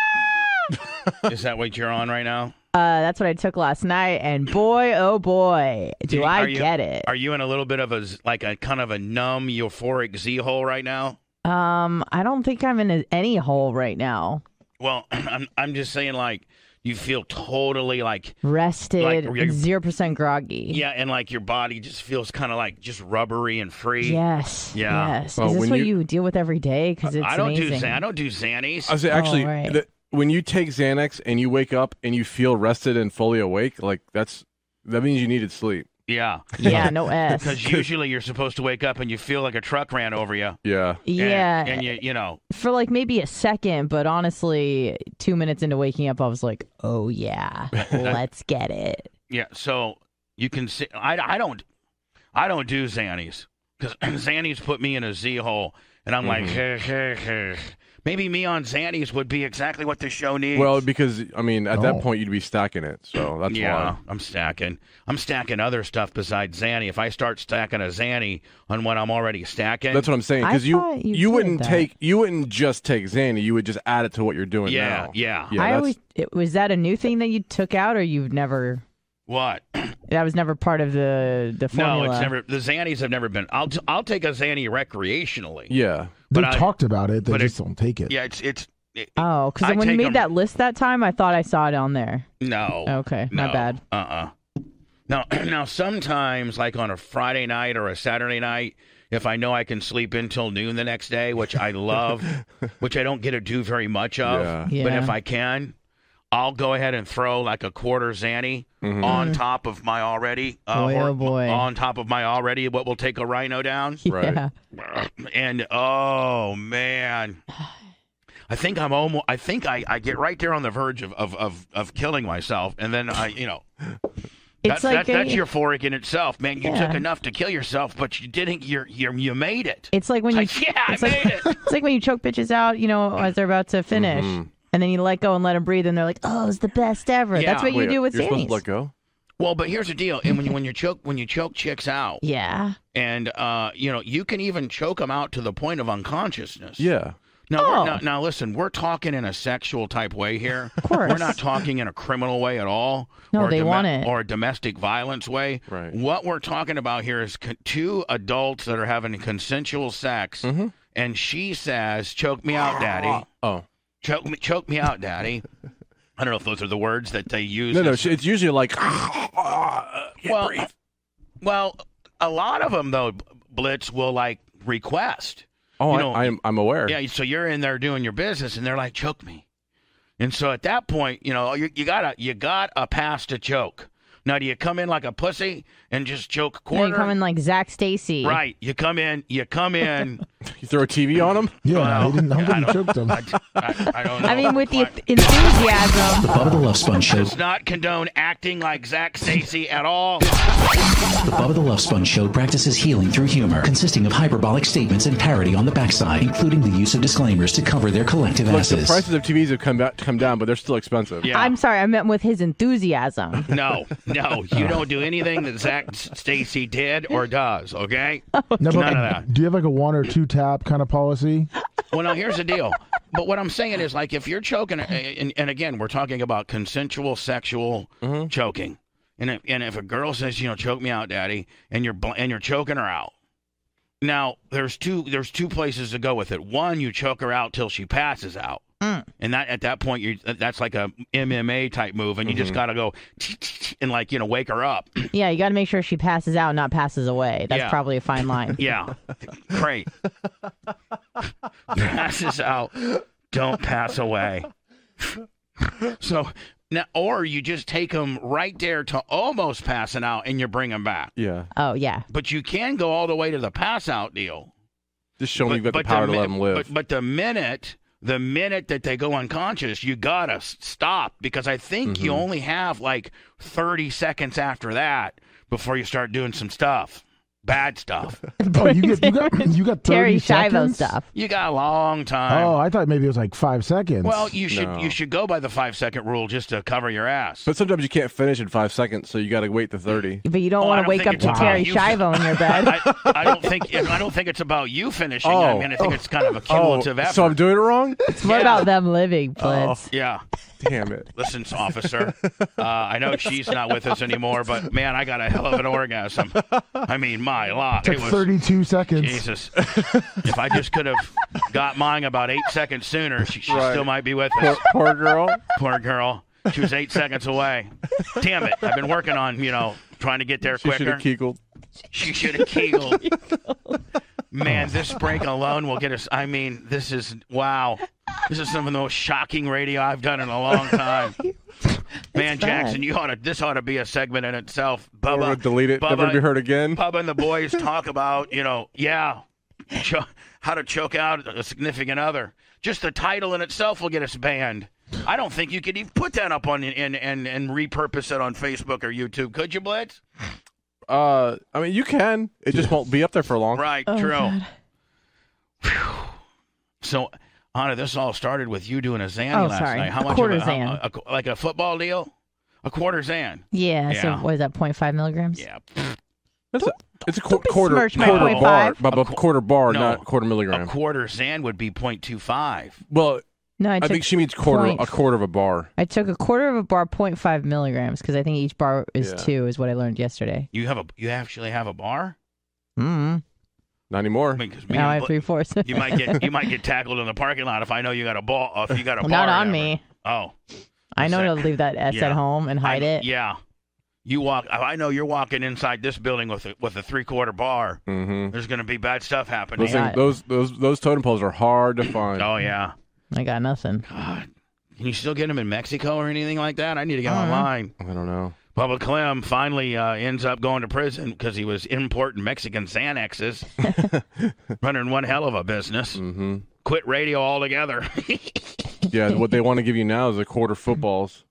Is that what you're on right now? Uh, that's what I took last night, and boy, oh boy, do you, I you, get it. Are you in a little bit of a like a kind of a numb, euphoric Z hole right now? Um, I don't think I'm in a, any hole right now. Well, I'm I'm just saying, like, you feel totally like rested, like, zero percent groggy. Yeah, and like your body just feels kind of like just rubbery and free. Yes. Yeah. Yes. Well, is this what you, you deal with every day? Because it's I don't amazing. do I don't do Xannies. I say actually, oh, right. the, when you take Xanax and you wake up and you feel rested and fully awake, like that's that means you needed sleep. Yeah. Yeah, no S. Because usually you're supposed to wake up and you feel like a truck ran over you. Yeah. Yeah. And, and you, you know. For like maybe a second, but honestly, two minutes into waking up, I was like, oh, yeah, let's get it. Yeah. So you can see, I, I don't, I don't do Xannies. because Xannies put me in a Z hole, and I'm like, hey, hey, hey. Maybe me on Xannies would be exactly what the show needs. Well, because, I mean, at Oh. that point, you'd be stacking it, so that's yeah, why. I'm stacking. I'm stacking other stuff besides Xanny. If I start stacking a Xanny on what I'm already stacking, That's what I'm saying, I because you, thought you you did wouldn't that. take, you wouldn't just take Xanny, you would just add it to what you're doing yeah, now. yeah. Yeah, I that's- always it, was that a new thing that you took out, or you've never? What? That was never part of the the formula. No, it's never. The Xannies have never been. I'll t- I'll take a Xanny recreationally. Yeah. They But I- talked about it. They but just it- don't take it. Yeah, it's it's. It, Oh, because I when you take made 'em- that list that time, I thought I saw it on there. No. Okay, my no, bad. Uh-uh. Now, now sometimes, like on a Friday night or a Saturday night, if I know I can sleep until noon the next day, which I love, which I don't get to do very much of, Yeah. Yeah. but if I can, I'll go ahead and throw like a quarter Xanny on top of my already, uh, Boy, or- oh boy. on top of my already, what will take a rhino down. Right. Yeah. And oh man, I think I'm almost. I think I, I get right there on the verge of, of, of, of killing myself, and then I, you know, It's that's like that, that's a- euphoric in itself, man. You Yeah. took enough to kill yourself, but you didn't. You you you made it. It's like when you. It's like, yeah, I it's like, made it. It's like when you choke bitches out, you know, as they're about to finish, and then you let go and let them breathe, and they're like, "Oh, it's the best ever." Yeah. That's what you Wait, do with you're supposed to Xannies. let go? Well, but here's the deal: and when you when you choke when you choke chicks out, Yeah. and uh, you know, you can even choke them out to the point of unconsciousness. Yeah. Now, Oh. we're, now, now, listen, we're talking in a sexual type way here. Of course. We're not talking in a criminal way at all. No, or a they want it. Or a domestic violence way. Right. What we're talking about here is co- two adults that are having consensual sex, Mm-hmm. and she says, "Choke me out, daddy. Oh. Choke me, choke me out, daddy." I don't know if those are the words that they use. No, no, as- it's usually like, well, well, a lot of them though, Blitz will like request. oh, you know, I, I'm, I'm aware. Yeah, so you're in there doing your business, and they're like, "Choke me," and so at that point, you know, you, you gotta you got a pass to choke. Now, do you come in like a pussy and just choke a No, quarter? you come in like Zach Stacy. Right, you come in, you come in. You throw a T V on them? Yeah, Well, he didn't, I nobody don't- choked him. I, I, I don't know. I mean, with the What? enthusiasm. The Bubba the Love Sponge Show. Does not condone acting like Zach Stacy at all. The Bubba the Love Sponge Show practices healing through humor, consisting of hyperbolic statements and parody on the backside, including the use of disclaimers to cover their collective Look, the asses. prices of T Vs have come, back, come down, but they're still expensive. Yeah. I'm sorry, I meant with his enthusiasm. No, no, you don't do anything that Zach Stacy did or does, okay? No, but None of that. do you have like a one or two tap kind of policy? Well, now, here's the deal. But what I'm saying is, like, if you're choking, and, and again, we're talking about consensual sexual choking. And if, and if a girl says, you know, choke me out, daddy, and you're bl- and you're choking her out. Now, there's two there's two places to go with it. One, you choke her out till she passes out. And that at that point, you that's like a M M A type move, and you just got to go and, like, you know, wake her up. Yeah, you got to make sure she passes out, not passes away. That's Yeah. probably a fine line. Yeah. Great. Passes out. Don't pass away. So now, or you just take them right there to almost passing out, and you bring them back. Yeah. Oh, yeah. But you can go all the way to the pass out deal. Just show them you've got the but power to mi- let them live. But, but the minute, the minute that they go unconscious, you gotta s- stop, because I think you only have like thirty seconds after that before you start doing some stuff, bad stuff. Oh, you get you got you got Terry thirty Schiavo seconds? stuff. You got a long time. Oh, I thought maybe it was like five seconds. Well, you should No. you should go by the five second rule just to cover your ass. But sometimes you can't finish in five seconds, so you got to wait to thirty. But you don't Oh, I want to don't wake think up it's to about Terry you. Schiavo in your bed. I, I don't think I don't think it's about you finishing. Oh. I mean, I think it's kind of a cumulative effort. so I'm doing it wrong? It's more Yeah. about them living, Blitz. Yeah. Damn it. Listen, officer. Uh, I know she's not with us anymore, but man, I got a hell of an orgasm. I mean, my lot. took It was thirty-two seconds. Jesus. If I just could have got mine about eight seconds sooner, she, she Right. still might be with Poor, us. poor girl. Poor girl. She was eight seconds away. Damn it. I've been working on, you know, trying to get there She should quicker. have kegled. She should have kegled. Man, this break alone will get us. I mean, this is, wow. This is some of the most shocking radio I've done in a long time. Man, fun. Jackson, you ought to. This ought to be a segment in itself. We're Bubba, going to delete it. Never Bubba- to be heard again. Bubba and the boys talk about, you know, yeah, cho- how to choke out a significant other. Just the title in itself will get us banned. I don't think you could even put that up on and and and repurpose it on Facebook or YouTube, could you, Blitz? Uh, I mean, you can. It just won't be up there for long. Right, Oh, true. God. Whew. So, Anna, this all started with you doing a Zanny Oh, last sorry. night. How A much quarter of a, Zan. how- a- like a football deal? A quarter Zan. Yeah, Yeah. so what is that, zero point five milligrams? Yeah. It's a, it's a qu- don't quarter besmirch my quarter point bar, five. but, but quarter bar, No. not quarter A milligram. quarter Zan would be point two five. Well, No, I, I took think she means quarter point- a quarter of a bar. I took a quarter of a bar, zero point five milligrams, because I think each bar is Yeah. two, is what I learned yesterday. You have a you actually have a bar? Mm. Not anymore. I mean, 'cause me Now I and have Bl- three fourths. You might get you might get tackled in the parking lot if I know you got a ball. If you got a bar. Not on ever. me. Oh, I know Sec- to leave that S Yeah. at home and hide I- it. Yeah. You walk. I know you're walking inside this building with a, with a three quarter bar. Mm-hmm. There's going to be bad stuff happening. Those, things, those those those totem poles are hard to find. Oh yeah. I got nothing. God, can you still get them in Mexico or anything like that? I need to get Uh-huh. online. I don't know. Bubba Clem finally uh, ends up going to prison because he was importing Mexican Xanaxes, running one hell of a business. Mm-hmm. Quit radio altogether. Yeah, what they want to give you now is a quarter footballs.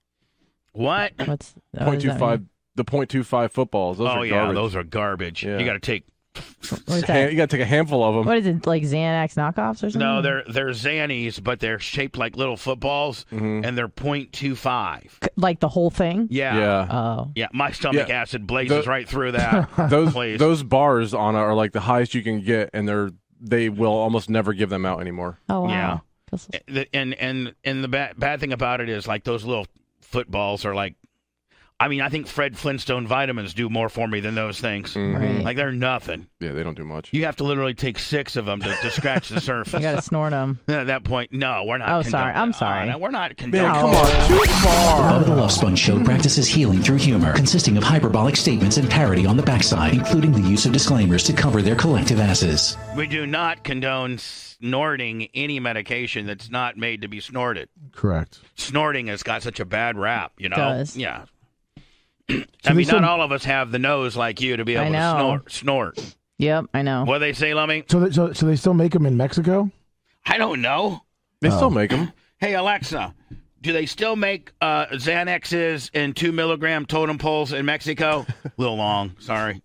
What? What's what Point does two that five. mean? The point two five footballs. Those oh are yeah, garbage. those are garbage. Yeah. You got to take. What is Ha- that? you got to take a handful of them. What is it, like Xanax knockoffs or something? No, they're they're Xannies, but they're shaped like little footballs, Mhm. and they're point two five. C- Like the whole thing? Yeah. Yeah. Oh. Yeah, my stomach Yeah. acid blazes The- right through that. those Please. those bars on it are like the highest you can get, and they're they will almost never give them out anymore. Oh, wow. Yeah. This- The- and and and the bad bad thing about it is like those little footballs are like, I mean, I think Fred Flintstone vitamins do more for me than those things. Right. Like they're nothing. Yeah, they don't do much. You have to literally take six of them to, to scratch the surface. You got to snort them. Then at that point, no, we're not. Oh, sorry. condoning- I'm sorry. Uh, no, we're not condoning. Man, come on, too The far. Bubba the Love Sponge Show practices healing through humor, consisting of hyperbolic statements and parody on the backside, including the use of disclaimers to cover their collective asses. We do not condone snorting any medication that's not made to be snorted. Correct. Snorting has got such a bad rap, you know. Does. Yeah. So I mean, there's not some- all of us have the nose like you to be I able to know. snort. Snort. Yep, I know. What do they say, Lummy? So, they, so, so they still make them in Mexico? I don't know. They Oh. still make them. Hey, Alexa, do they still make uh, Xanaxes and two milligram totem poles in Mexico? A little long. Sorry.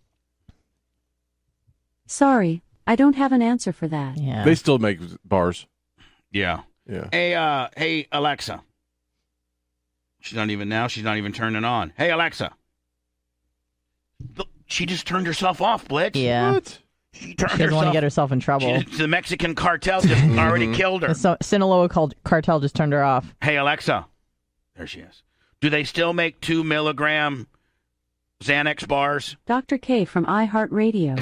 Sorry, I don't have an answer for that. Yeah. They still make bars. Yeah. Yeah. Hey, uh, hey, Alexa. She's not even now. She's not even turning on. Hey, Alexa. Look, she just turned herself off, Blitz. Yeah. What? She turned She doesn't want to herself. get herself in trouble. She- the Mexican cartel just already killed her. The so- Sinaloa called cartel just turned her off. Hey, Alexa. There she is. Do they still make two milligram Xanax bars? Doctor K from iHeartRadio.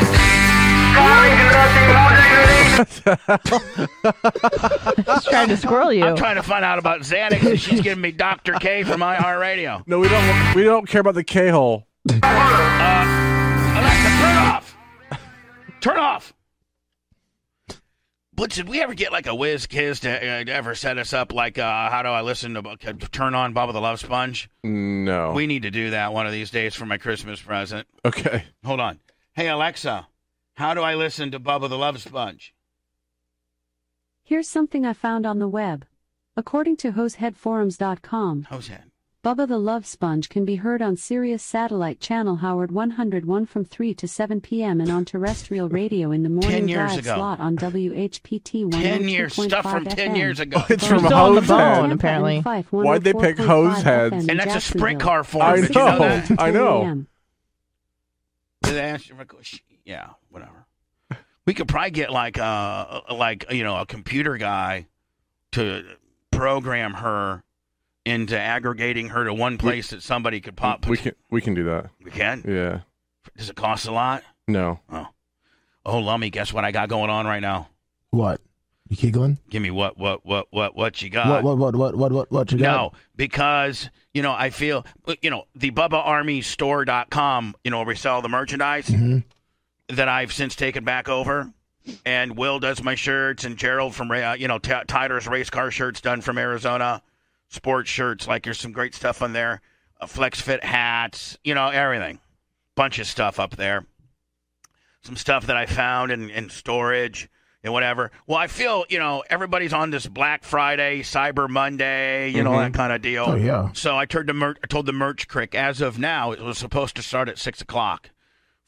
She's trying to squirrel you. I'm trying to find out about Xanax, and she's giving me Doctor K from iHeartRadio. No, we don't. We don't care about the K hole. Uh, Alexa, turn off. Turn off. Blitz, did we ever get like a whiz kiz to uh, ever set us up like uh, how do I listen to uh, turn on Bubba the Love Sponge? No. We need to do that one of these days for my Christmas present. Okay. Hold on. Hey, Alexa, how do I listen to Bubba the Love Sponge? Here's something I found on the web. According to hosehead forums dot com, Hosehead. Bubba the Love Sponge can be heard on Sirius Satellite Channel Howard one oh one from three to seven p.m. and on terrestrial radio in the morning Ten years drive ago. slot on W H P T one oh two point five Ten years, stuff from ten years ago. It's We're from still on the Hosehead. bone, apparently. Why'd they pick Hoseheads? And that's a sprint car form. I Did you know know. that? I know. Did they ask you for- Yeah, whatever. We could probably get like uh like you know a computer guy to program her into aggregating her to one place that somebody could pop. We can. We can do that. We can? Yeah. Does it cost a lot? No. Oh, oh, Lummy, guess what I got going on right now? What? You giggling? Give me what what what what what you got? What, what, what, what, what, what, what you got? No, because, you know, I feel, you know, the Bubba Army Store dot com, you know, where we sell the merchandise Mhm. that I've since taken back over. And Will does my shirts, and Gerald from, uh, you know, T- Tyler's race car shirts done from Arizona. Sports shirts, like there's some great stuff on there. Uh, Flex Fit hats, you know, everything. Bunch of stuff up there. Some stuff that I found in, in storage and whatever. Well, I feel, you know, everybody's on this Black Friday, Cyber Monday, you know, Mhm. that kind of deal. Oh, yeah. So I told the mer- I told the merch crick, as of now, it was supposed to start at six o'clock.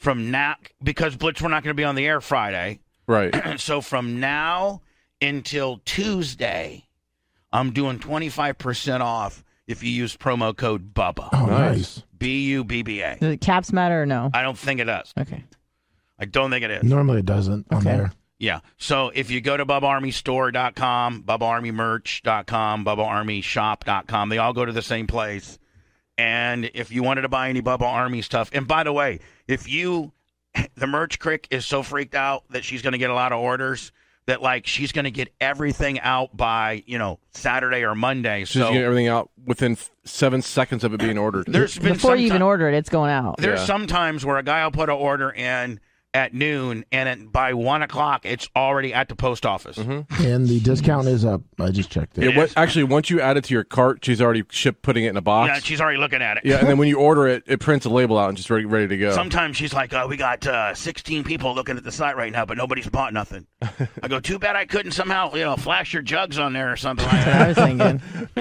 from now, because Blitz, we're not going to be on the air Friday. Right. So from now until Tuesday, I'm doing twenty-five percent off if you use promo code BUBBA. Oh, nice. B U B B A. Does the caps matter or no? I don't think it does. Okay. I don't think it is. Normally it doesn't on Okay. there. Yeah. So if you go to Bubba Army Store dot com, Bubba Army Merch dot com, Bubba Army Shop dot com, they all go to the same place. And if you wanted to buy any Bubba Army stuff, and by the way, if you, the merch crick is so freaked out that she's going to get a lot of orders that, like, she's going to get everything out by, you know, Saturday or Monday. She's So getting everything out within f- seven seconds of it being ordered. there's been Before you some even ti- order it, it's going out. There's Yeah. some times where a guy will put an order in at noon, and it, by one o'clock, it's already at the post office. Mm-hmm. And the discount is up. I just checked it. Yeah, what, actually, once you add it to your cart, she's already shipped, putting it in a box. Yeah, she's already looking at it. Yeah, and then when you order it, it prints a label out and just ready, ready to go. Sometimes she's like, uh, we got uh, sixteen people looking at the site right now, but nobody's bought nothing. I go, too bad I couldn't somehow, you know, flash your jugs on there or something like that. I was thinking.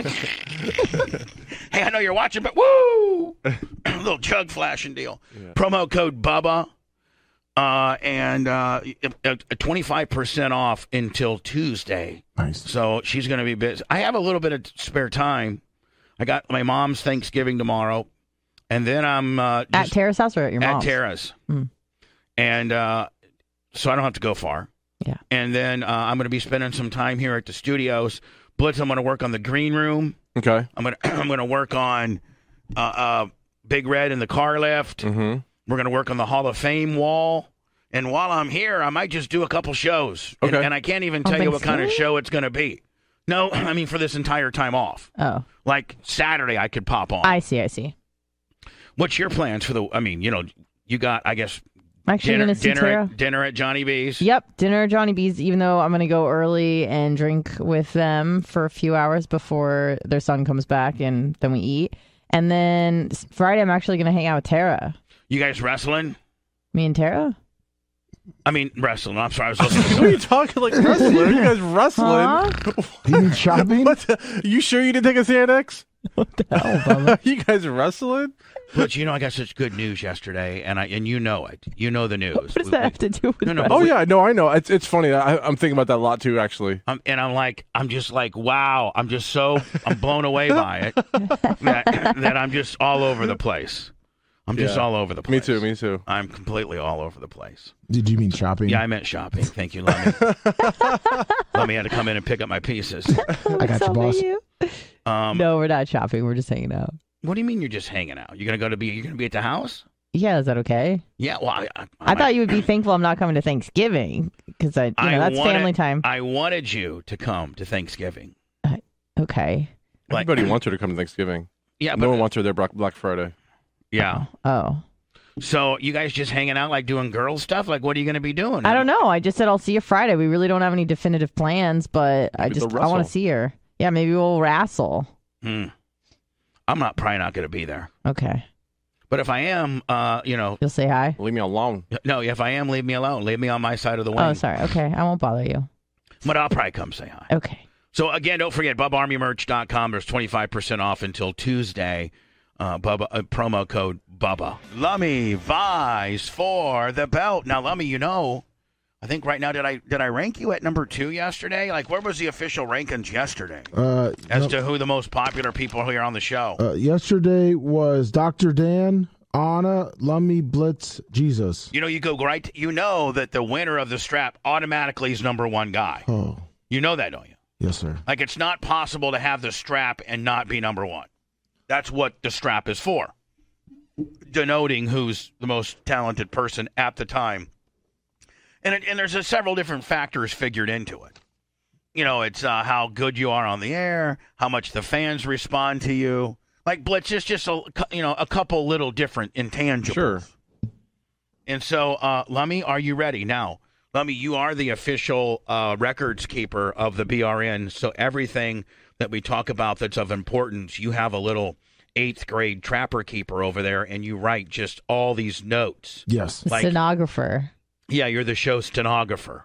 Hey, I know you're watching, but woo! Little jug flashing deal. Yeah. Promo code BUBBA. Uh, and uh, twenty-five percent off until Tuesday. Nice. So she's going to be busy. I have a little bit of spare time. I got my mom's Thanksgiving tomorrow, and then I'm uh, At just Tara's house or at your at mom's? Tara's. Mm. And uh, so I don't have to go far. Yeah. And then uh, I'm going to be spending some time here at the studios. Blitz, I'm going to work on the green room. Okay. I'm going to I'm going to work on uh, uh, Big Red in the car lift. Mm-hmm. We're going to work on the Hall of Fame wall. And while I'm here, I might just do a couple shows. Okay. And, and I can't even On tell you what kind of Thanksgiving? show it's going to be. No, I mean for this entire time off. Oh, Like Saturday, I could pop on. I see, I see. What's your plans for the, I mean, you know, you got, I guess, I'm actually dinner, going to see dinner, Tara. at, dinner at Johnny B's. Yep, dinner at Johnny B's, even though I'm going to go early and drink with them for a few hours before their son comes back, and then we eat. And then s- Friday, I'm actually going to hang out with Tara. You guys wrestling? Me and Tara? I mean, wrestling. I'm sorry. I was looking What are you talking like wrestling? Are you guys wrestling? Huh? You mean shopping? What the, you sure you didn't take a Xanax? What the hell, Bubba? You guys wrestling? But you know, I got such good news yesterday, and I and you know it. You know the news. What does that have to do with No, no, wrestling? Oh yeah, no, I know. It's it's funny. I, I'm thinking about that a lot too, actually. I'm, and I'm like, I'm just like, wow. I'm just so, I'm blown away by it that, that I'm just all over the place. I'm just Yeah. all over the Me place. too. Me too. I'm completely all over the place. Did you mean shopping? Yeah, I meant shopping. Thank you, Lemmy. Lemmy had to come in and pick up my pieces. I got you, boss. You? Um, No, we're not shopping. We're just hanging out. What do you mean you're just hanging out? You're gonna go to be? You're gonna be at the house? Yeah, is that okay? Yeah. Well, I, I, I thought you would be thankful I'm not coming to Thanksgiving because I, you know, I that's wanted- family time. I wanted you to come to Thanksgiving. Okay. Like- Everybody wants her to come to Thanksgiving. Yeah, No but one wants her there Black, Black Friday. yeah. Oh. So you guys just hanging out, like doing girl stuff? Like, what are you going to be doing? I don't know. I just said I'll see you Friday. We really don't have any definitive plans, but I Maybe just they'll I want wrestle. to see her. Yeah, maybe we'll wrestle. Hmm. I'm not probably not going to be there. Okay. But if I am, uh, you know, You'll say hi. Leave me alone. no, if I am, leave me alone. Leave me on my side of the wing. Oh, sorry. Okay, I won't bother you. But I'll probably come say hi. Okay. So again, don't forget Bubba Army Merch dot com. There's twenty-five percent off until Tuesday. Uh, Bubba uh, promo code Bubba. Lummy vies for the belt. Now, Lummy, you know, I think right now did I did I rank you at number two yesterday? Like, where was the official rankings yesterday Uh, as no- to who the most popular people here on the show? uh, yesterday was Doctor Dan, Anna, Lummy, Blitz, Jesus. You know, you go right. You know that the winner of the strap automatically is number one guy. Oh, You know that, don't you? yes, sir. Like, it's not possible to have the strap and not be number one. That's what the strap is for, denoting who's the most talented person at the time. And it, and there's a, several different factors figured into it. You know, it's uh, how good you are on the air, how much the fans respond to you. Like Blitz, it's just a cou- you know a couple little different intangibles. Sure. And so, uh, Lummy, are you ready now? Lummy, you are the official uh, records keeper of the B R N. So everything that we talk about that's of importance, you have a little eighth grade trapper keeper over there, and you write just all these notes. Yes. The Like- stenographer. Yeah, you're the show stenographer,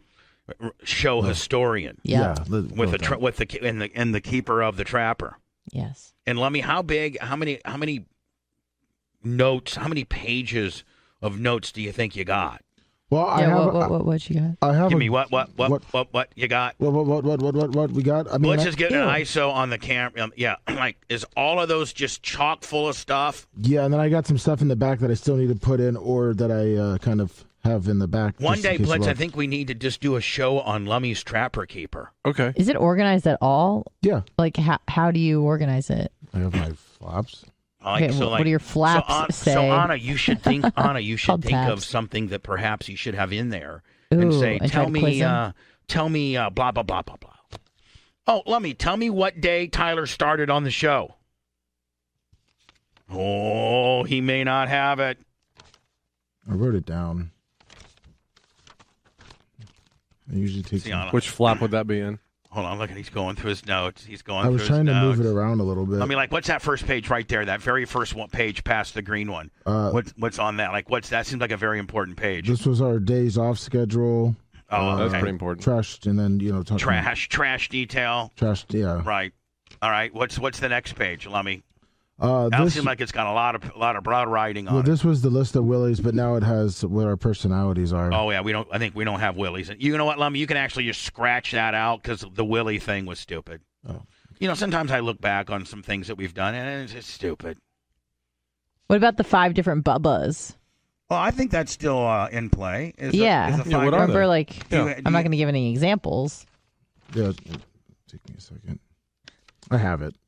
r- show historian, Yeah. Yeah. let- with well the tra- done. with the ki- and the and the keeper of the trapper. Yes. And Lummy, how big? How many? How many notes? How many pages of notes do you think you got? Well, I Yeah, have. what, what, what, what you got? I have. Give a, me what, what, what, what, what, what you got? What, what, what, what, what, what, what we got? I mean, Let's I- just get an Ew. I S O on the camera. Um, yeah, like, is all of those just chock full of stuff? Yeah, and then I got some stuff in the back that I still need to put in, or that I uh, kind of have in the back. One just in day, case Blitz, of- I think we need to just do a show on Lummy's Trapper Keeper. Okay. Is it organized at all? Yeah. Like, how, how do you organize it? I have my flaps. Like, Okay, so wh- like, what do your flaps so, An- say? So Anna, you should think. Anna, you should Called think of tabs. something that perhaps you should have in there and Ooh, say, and try "Tell to quiz me, him? uh, tell me, uh, blah blah blah blah blah." Oh, let me tell me what day Tyler started on the show. Oh, he may not have it. I wrote it down. I usually take. See, some- Anna, Which flap would that be in? hold on, look at he's going through his notes. He's going. I was through trying his to notes. move it around a little bit. I mean, like, what's that first page right there? That very first one page past the green one. Uh, what's what's on that? Like, what's that? Seems like a very important page. This was our days off schedule. Oh, That's okay. pretty important. Trashed, and then you know talking Trash, trash detail. Trashed, yeah. Right. All right. What's what's the next page, Lummy? Uh, That this, seems like it's got a lot of a lot of broad writing on well, it. this was the list of Willies, but now it has what our personalities are. Oh yeah, we don't. I think we don't have Willies. You know what, Lummy? You can actually just scratch that out because the Willie thing was stupid. Oh. You know, sometimes I look back on some things that we've done and it's just stupid. What about the five different Bubbas? Well, I think that's still uh, in play. Is the- yeah. is the Yeah, five- what are Remember, they? like, Do you- do I'm not you- going to give any examples. Yeah, take me a second. I have it.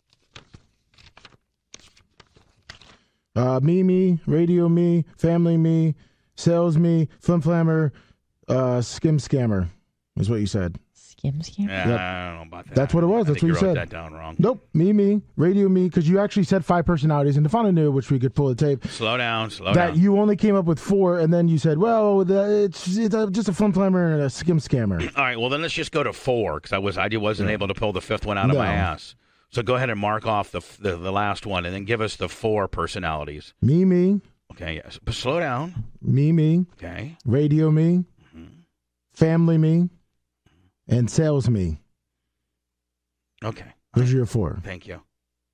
Uh, me, me, radio me, family me, sales me, flim flammer, uh, skim scammer is what you said. Skim skim. Yeah, Yep. I don't know about that. That's what it was. I That's think what you wrote said. that down wrong. Nope, me, me, radio me, because you actually said five personalities, and Defana knew, which we could pull the tape, Slow down, slow that down. you only came up with four, and then you said, well, the, it's, it's a, just a flim flammer and a skim scammer. All right, well then let's just go to four because I was I wasn't able to pull the fifth one out of my No. ass. So go ahead and mark off the, the the last one and then give us the four personalities. Me, me, Okay, yes, but slow down. me, me, Okay, radio me, family me, and sales me. okay. Those are your four. Thank you.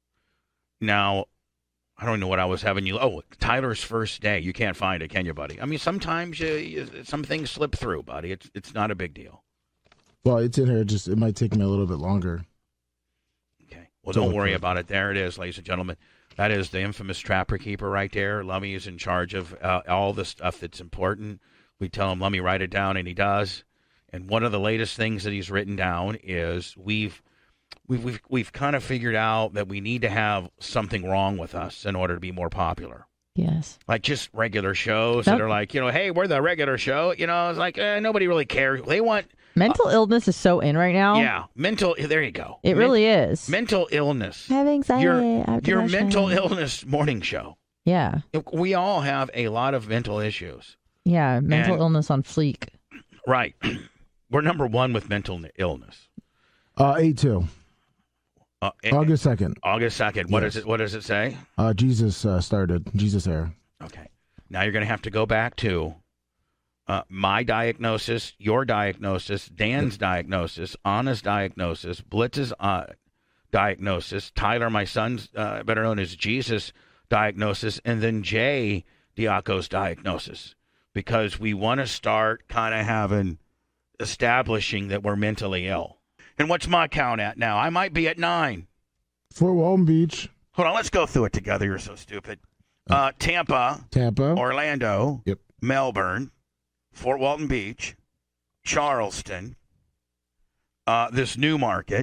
Now, I don't know what I was having you. Oh, Tyler's first day. You can't find it, can you, buddy? I mean, sometimes you, you, some things slip through, buddy. It's it's not a big deal. Well, it's in here. Just it might take me a little bit longer. Okay. Well, So don't worry quick. about it. There it is, ladies and gentlemen. That is the infamous Trapper Keeper right there. Lummy is in charge of uh, all the stuff that's important. We tell him, Lummy, write it down, and he does. And one of the latest things that he's written down is we've we've we've, we've kind of figured out that we need to have something wrong with us in order to be more popular. Yes. Like just regular shows that Nope. are like, you know, hey, we're the regular show. You know, it's like eh, nobody really cares. They want, Mental illness is so in right now. yeah, mental. There you go. It Men- really is. mental illness. I have anxiety. Your, I have your depression. mental illness morning show. Yeah. We all have a lot of mental issues. Yeah. Mental And- illness on fleek. Right. We're number one with mental illness. Uh, eight two, Uh, eh, August second. August second. What Yes. does it? What does it say? Uh, Jesus uh, started. Jesus era. Okay. Now you're going to have to go back to uh, my diagnosis, your diagnosis, Dan's diagnosis, Anna's diagnosis, Blitz's uh, diagnosis, Tyler, my son's, uh, better known as Jesus, diagnosis, and then Jay Diaco's diagnosis. Because we want to start kind of having, establishing that we're mentally ill. And what's my count at now? I might be at nine. Fort Walton Beach, Hold on, let's go through it together. You're so stupid. Uh, Tampa, Tampa, Orlando, Yep. Melbourne, Fort Walton Beach, Charleston, uh, this new market,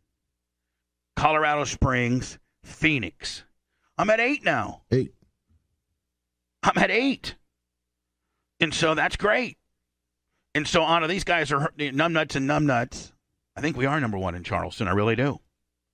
Colorado Springs, Phoenix. I'm at eight now. eight. I'm at eight. And so that's great. And so, Anna, these guys are numbnuts and numbnuts. I think we are number one in Charleston. I really do.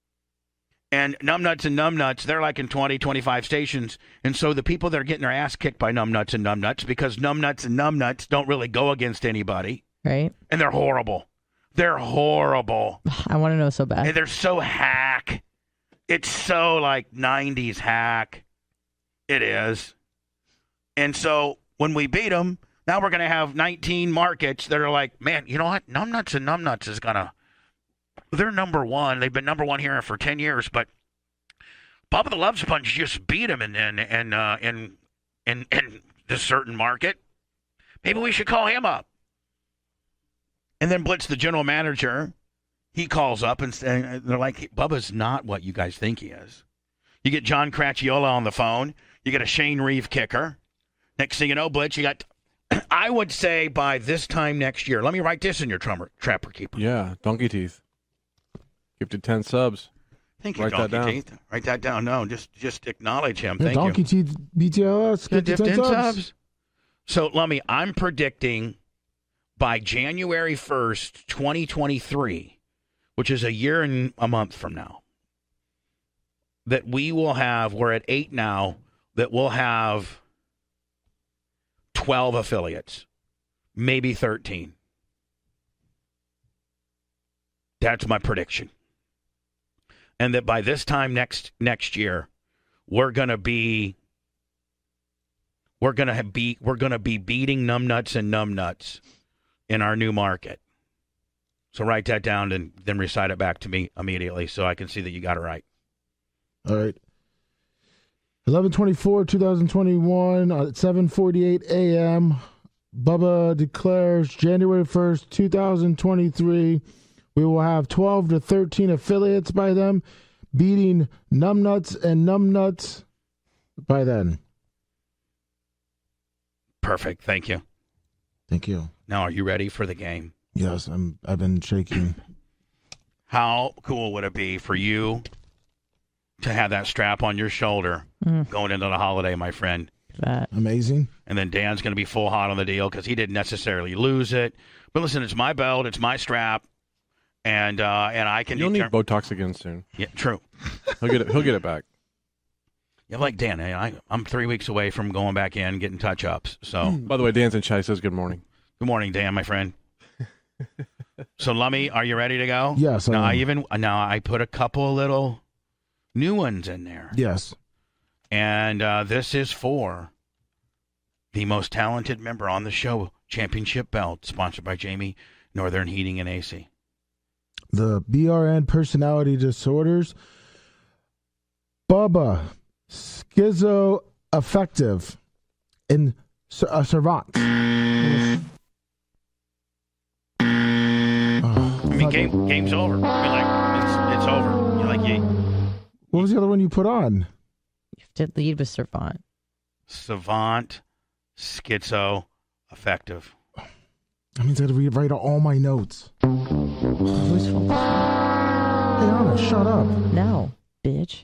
And numbnuts and numbnuts, they're like in twenty, twenty-five stations. And so the people that are getting their ass kicked by numbnuts and numbnuts, because numbnuts and numbnuts don't really go against anybody. Right. And they're horrible. They're horrible. I want to know so bad. And they're so hack. It's so like nineties hack. It is. And so when we beat them, now we're going to have nineteen markets that are like, man, you know what? Numbnuts and numbnuts is going to, they're number one. They've been number one here for ten years, but Bubba the Love Sponge just beat them and and and uh, and, and and this certain market. Maybe we should call him up. And then Blitz, the general manager, he calls up and, and they're like, hey, Bubba's not what you guys think he is. You get John Cracchiola on the phone. You get a Shane Reeve kicker. Next thing you know, Blitz, you got, I would say by this time next year, let me write this in your trummer, Trapper Keeper. Yeah, Donkey Teeth. Gifted ten subs. Thank you, Write Donkey that down. Teeth. Write that down. No, just just acknowledge him. Yeah, Thank Donkey you. Teeth B T L S. Get Get the ten ten subs. subs. So, Lummy, I'm predicting by January first, twenty twenty-three, which is a year and a month from now, that we will have, we're at eight now, that we'll have twelve affiliates, maybe thirteen. That's my prediction. And that by this time next next year, we're gonna be we're gonna be we're gonna be beating numbnuts and numbnuts in our new market. So write that down and then recite it back to me immediately so I can see that you got it right. All right. eleven twenty-four twenty twenty-one at seven forty-eight a.m. Bubba declares January first, twenty twenty-three. We will have twelve to thirteen affiliates by then, beating numbnuts and numbnuts by then. Perfect. Thank you. Thank you. Now, are you ready for the game? Yes, I'm. I've been shaking. How cool would it be for you to have that strap on your shoulder Mm. going into the holiday, my friend? That. Amazing. And then Dan's going to be full hot on the deal because he didn't necessarily lose it. But listen, it's my belt, it's my strap, and uh, and I can. You'll need determine- Botox again soon. Yeah, true. He'll get it. He'll get it back. Yeah, like Dan, I, I'm three weeks away from going back in, getting touch-ups. So, By the way, Dan's in chat. He says good morning. good morning, Dan, my friend. So, Lummy, are you ready to go? Yes, I Now, I am. even now I put a couple little new ones in there, Yes. and uh, this is for the most talented member on the show, Championship Belt, sponsored by Jamie Northern Heating and A C. The B R N personality disorders. Bubba, schizoaffective, and ser- uh, servant. I mean, game game's over. I mean, like it's it's over. You're like, you What was the other one you put on? You have to lead with Servant. savant, schizo, affective. That means I had to rewrite all my notes. Hey, Anna, shut up. No, bitch.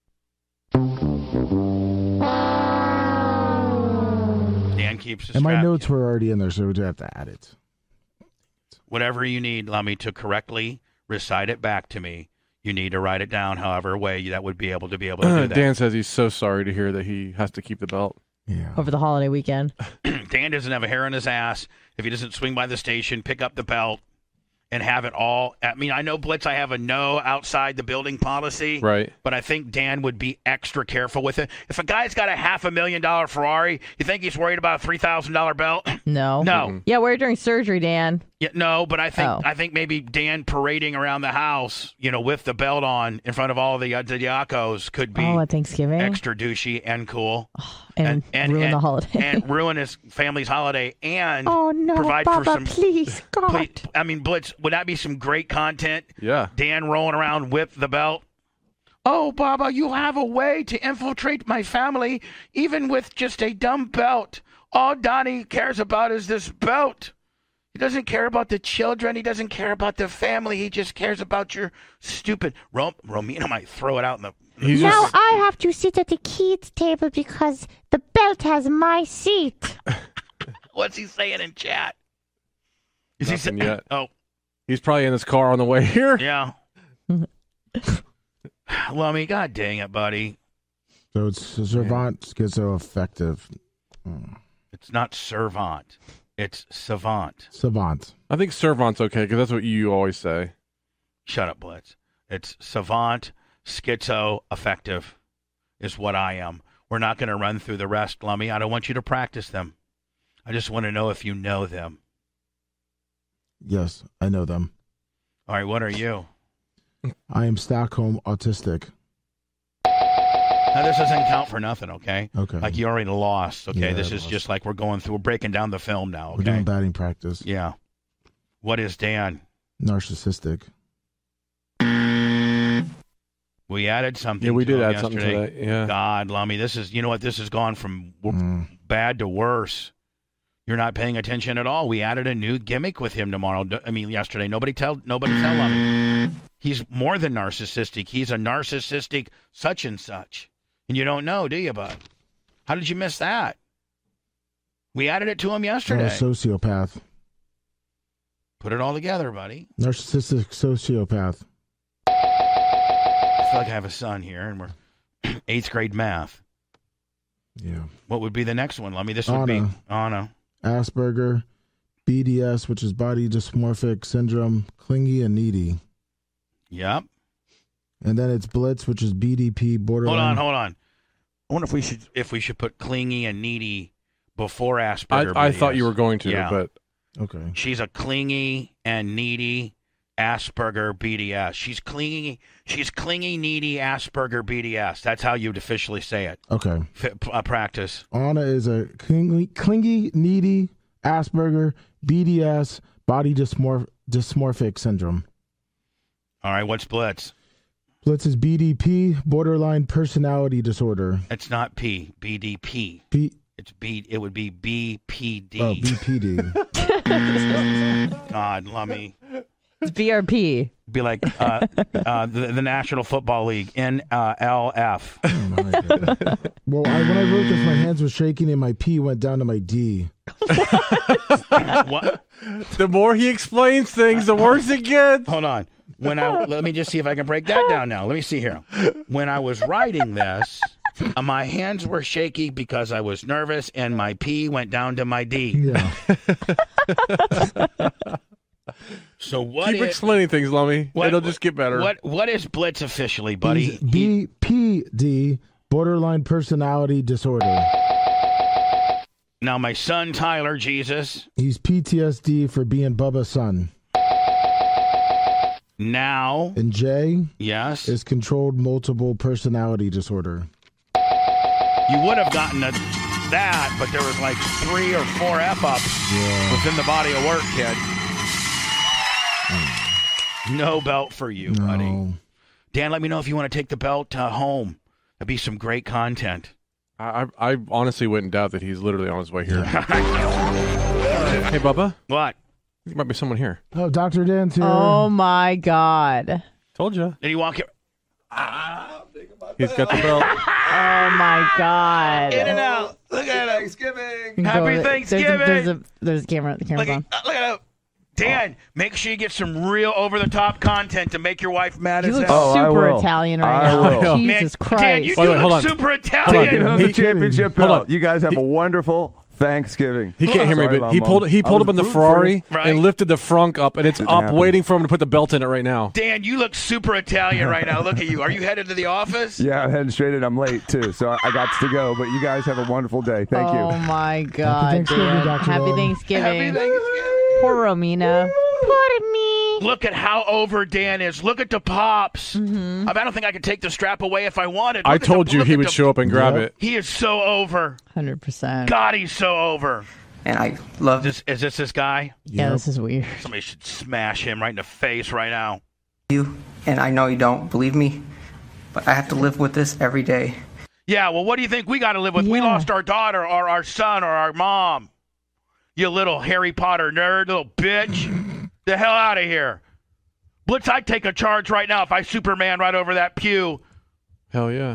Dan keeps his And my strap. notes were already in there, so we'd have to add it. Whatever you need, Lummy, to correctly recite it back to me. You need to write it down however way that would be able to be able to do that. Dan says he's so sorry to hear that he has to keep the belt. Yeah. Over the holiday weekend. Dan doesn't have a hair on his ass if he doesn't swing by the station, pick up the belt, and have it all. I mean, I know, Blitz, I have a no outside the building policy. Right. But I think Dan would be extra careful with it. If a guy's got a half a million dollar Ferrari, you think he's worried about a three thousand dollars belt? No. No. Yeah, wear it during surgery, Dan. Yeah, no, but I think Oh. I think maybe Dan parading around the house, you know, with the belt on in front of all the uh, Diacos could be Oh, at Thanksgiving. extra douchey and cool. and, ruin the holiday. and ruin his family's holiday and Oh no, provide Baba, for some please, God. please, I mean, Blitz, would that be some great content? Yeah. Dan rolling around with the belt. Oh, Baba, you have a way to infiltrate my family, even with just a dumb belt. All Donnie cares about is this belt. He doesn't care about the children. He doesn't care about the family. He just cares about your stupid. Rom- Romina might throw it out in the. He's Now just, I have to sit at the kids' table because the belt has my seat. What's he saying in chat? Is he Nothing saying? yet. Oh, he's probably in his car on the way here. yeah. Lummy, God dang it, buddy. So it's servant, schizoaffective. Hmm. It's not servant. It's savant. Savant. I think Servant's okay because that's what you always say. Shut up, Blitz. It's savant, schizo, affective is what I am. We're not going to run through the rest, Lummy. I don't want you to practice them. I just want to know if you know them. Yes, I know them. All right, what are you? I am Stockholm autistic. Now, this doesn't count for nothing, okay? Okay. Like you already lost, okay? Yeah, this I is lost. just like we're going through, we're breaking down the film now, okay? We're doing batting practice. Yeah. What is Dan? Narcissistic. We added something. Yeah, we to did him add something to yesterday. that, yeah. God, Lummy, this is, you know what? This has gone from w- Mm. bad to worse. You're not paying attention at all. We added a new gimmick with him tomorrow. I mean, yesterday. Nobody tell, nobody tell Lummy. He's more than narcissistic. He's a narcissistic such and such. And you don't know, do you, bud? How did you miss that? We added it to him Uh, yesterday. sociopath. Put it all together, buddy. Narcissistic sociopath. I feel like I have a son here, and we're eighth grade math. Yeah. What would be the next one, Lummy? This would be Anna. Anna. Asperger. B D S, which is body dysmorphic syndrome, clingy and needy. Yep. And then it's Blitz, which is B D P, borderline. Hold on, hold on. I wonder if we should if we should put clingy and needy before Asperger. I, I B D S. thought you were going to, Yeah. but Okay. She's a clingy and needy Asperger B D S. She's clingy. She's clingy, needy Asperger B D S. That's how you'd officially say it. Okay. F- uh, practice. Anna is a clingy, clingy, needy, Asperger, B D S, body dysmorph- dysmorphic syndrome. All right. What's Blitz? Blitz is B D P, borderline personality disorder. It's not P. B D P. B. It's B. It would be B P D. Oh, B P D. God, Lummy. It's B R P. Be like uh, uh, the, the National Football League, N L F. Well, I, when I wrote this, my hands were shaking and my P went down to my D. What? the more he explains things, the worse it gets. Hold on. When I let me just see if I can break that down now. Let me see here. When I was writing this, uh, my hands were shaky because I was nervous, and my P went down to my D. Yeah. So what? Keep is, explaining things, Lummy. what- It'll just get better. What What is Blitz officially, buddy? He's B P D, borderline personality disorder. Now my son Tyler, Jesus. He's P T S D for being Bubba's son. Now, And J yes, is controlled multiple personality disorder. you would have gotten a, that, but there was like three or four F ups Yeah. within the body of work, kid. No belt for you, buddy. No. Dan, let me know if you want to take the belt uh, home. That'd be some great content. I, I I honestly wouldn't doubt that he's literally on his way here. Hey, Bubba. What? There might be someone here. Oh, Doctor Dan's here. Oh my God. Told you. Did he walk here? He's got the belt. Oh my God. In and out. Look at him. Thanksgiving. Happy There's a- Thanksgiving. There's a, there's a camera. The camera's Look on. at, uh, look at him. Dan, make sure you get some real over-the-top content to make your wife mad You as look hell. Oh, I super will. Italian right I now. will. Man, Jesus Dan, Christ. you Wait, do wait, hold look on. super Hold Italian. Get him He- the championship Hold belt. on. You guys have He- a wonderful Thanksgiving. He can't hear me, Sorry, but he Mom. pulled he I pulled was up in the rooting for Ferrari you. Right. and lifted the frunk up, and it's Didn't up, happen. waiting for him to put the belt in it right now. Dan, you look super Italian right now. Look at you. Are you headed to the office? Yeah, I'm heading straight in. I'm late too, so I, I got to go. But you guys have a wonderful day. Thank Oh you. my God. Thanksgiving, Dan. Doctor Happy Long. Thanksgiving. Happy Thanksgiving. Poor Romina. Poor me. Look at how over Dan is. Look at the pops. Mm-hmm. I don't think I could take the strap away if I wanted. I Look at told the- you look he at would the- show up and grab Yep. it. He is so over. one hundred percent. God, he's so over. And I love This, is this this guy? Yeah, this is weird. Somebody should smash him right in the face right now. you, and I know you don't believe me, but I have to live with this every day. Yeah, well, what do you think we got to live with? We Yeah. lost our daughter or our son or our mom. You little Harry Potter nerd, little bitch. The hell out of here. Blitz, I'd take a charge right now if I Superman right over that pew. Hell yeah.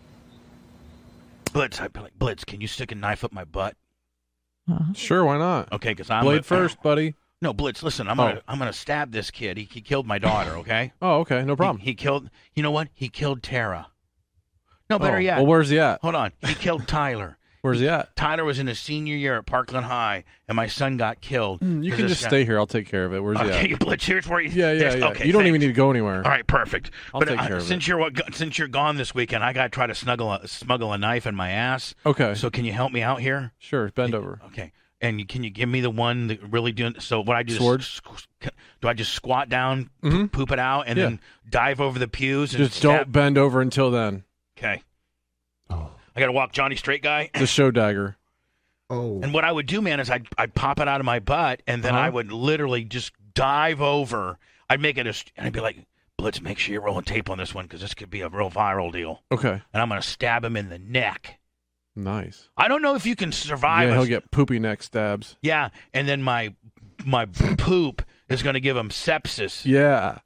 Blitz, I'd be like, Blitz, can you stick a knife up my butt? Sure, why not? Okay, because I'm Blade a- first, buddy. No, Blitz, listen, I'm Oh. gonna I'm gonna stab this kid. He, he killed my daughter, okay? Oh, okay, no problem. He, he killed, you know what? He killed Tara. No, better Oh, yet. Well, where's he at? Hold on. He killed Tyler. Where's he at? Tyler was in his senior year at Parkland High, and my son got killed. You Because can this just guy- stay here. I'll take care of it. Where's he Okay, at? Blitz, here's where you. Yeah, yeah, there's- yeah. Okay, you don't thanks. even need to go anywhere. All right, perfect. I'll but take uh, care of since it. you're what- since you're gone this weekend, I gotta try to snuggle a, smuggle a knife in my ass. Okay. So can you help me out here? Sure, bend over. Okay. And you, can you give me the one that really doing? So what I do Sword? is squ- do I just squat down, Mhm. poop it out, and Yeah. then dive over the pews and Just stab? don't bend over until then. Okay. I got to walk Johnny Straight Guy. The show dagger. Oh. And what I would do, man, is I'd, I'd pop it out of my butt, and then Uh-huh. I would literally just dive over. I'd make it a, and I'd be like, Blitz, make sure you're rolling tape on this one because this could be a real viral deal. Okay. And I'm going to stab him in the neck. Nice. I don't know if you can survive. Yeah, a- he'll get poopy neck stabs. Yeah, and then my my poop is going to give him sepsis. Yeah.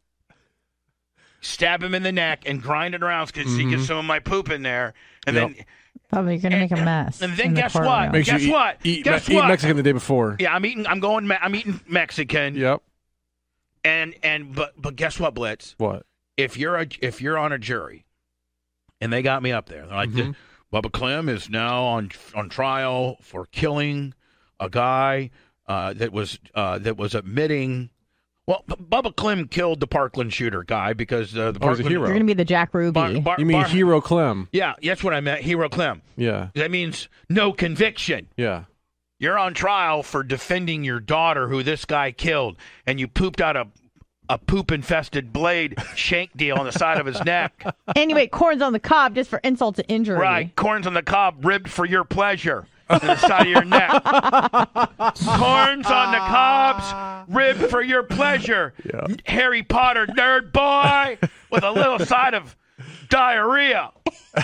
Stab him in the neck and grind it around because he gets Mhm. some of my poop in there. And Yep. then Probably you're gonna make a mess. and then in the guess what? courtroom. Make sure Guess you eat- what? Eat, Guess eat what? Mexican the day before. Yeah, I'm eating. I'm going. Me- I'm eating Mexican. Yep. And and but but guess what, Blitz? What? If you're a if you're on a jury, and they got me up there, they're like, Mhm. Bubba Clem is now on on trial for killing a guy uh, that was uh, that was admitting. Well, B- Bubba Clem killed the Parkland shooter guy because uh, the Oh, he's a Parkland. hero. You're gonna be the Jack Ruby. Bar- bar- You mean bar- Hero Clem? Yeah, that's what I meant. Hero Clem. Yeah. That means no conviction. Yeah. You're on trial for defending your daughter who this guy killed, and you pooped out a a poop-infested blade shank deal on the side of his neck. Anyway, corns on the cob just for insult to injury. Right. Corns on the cob, ribbed for your pleasure. On the side of your neck. Corns on the cobs, ribbed for your pleasure. Yeah. Harry Potter nerd boy with a little side of diarrhea.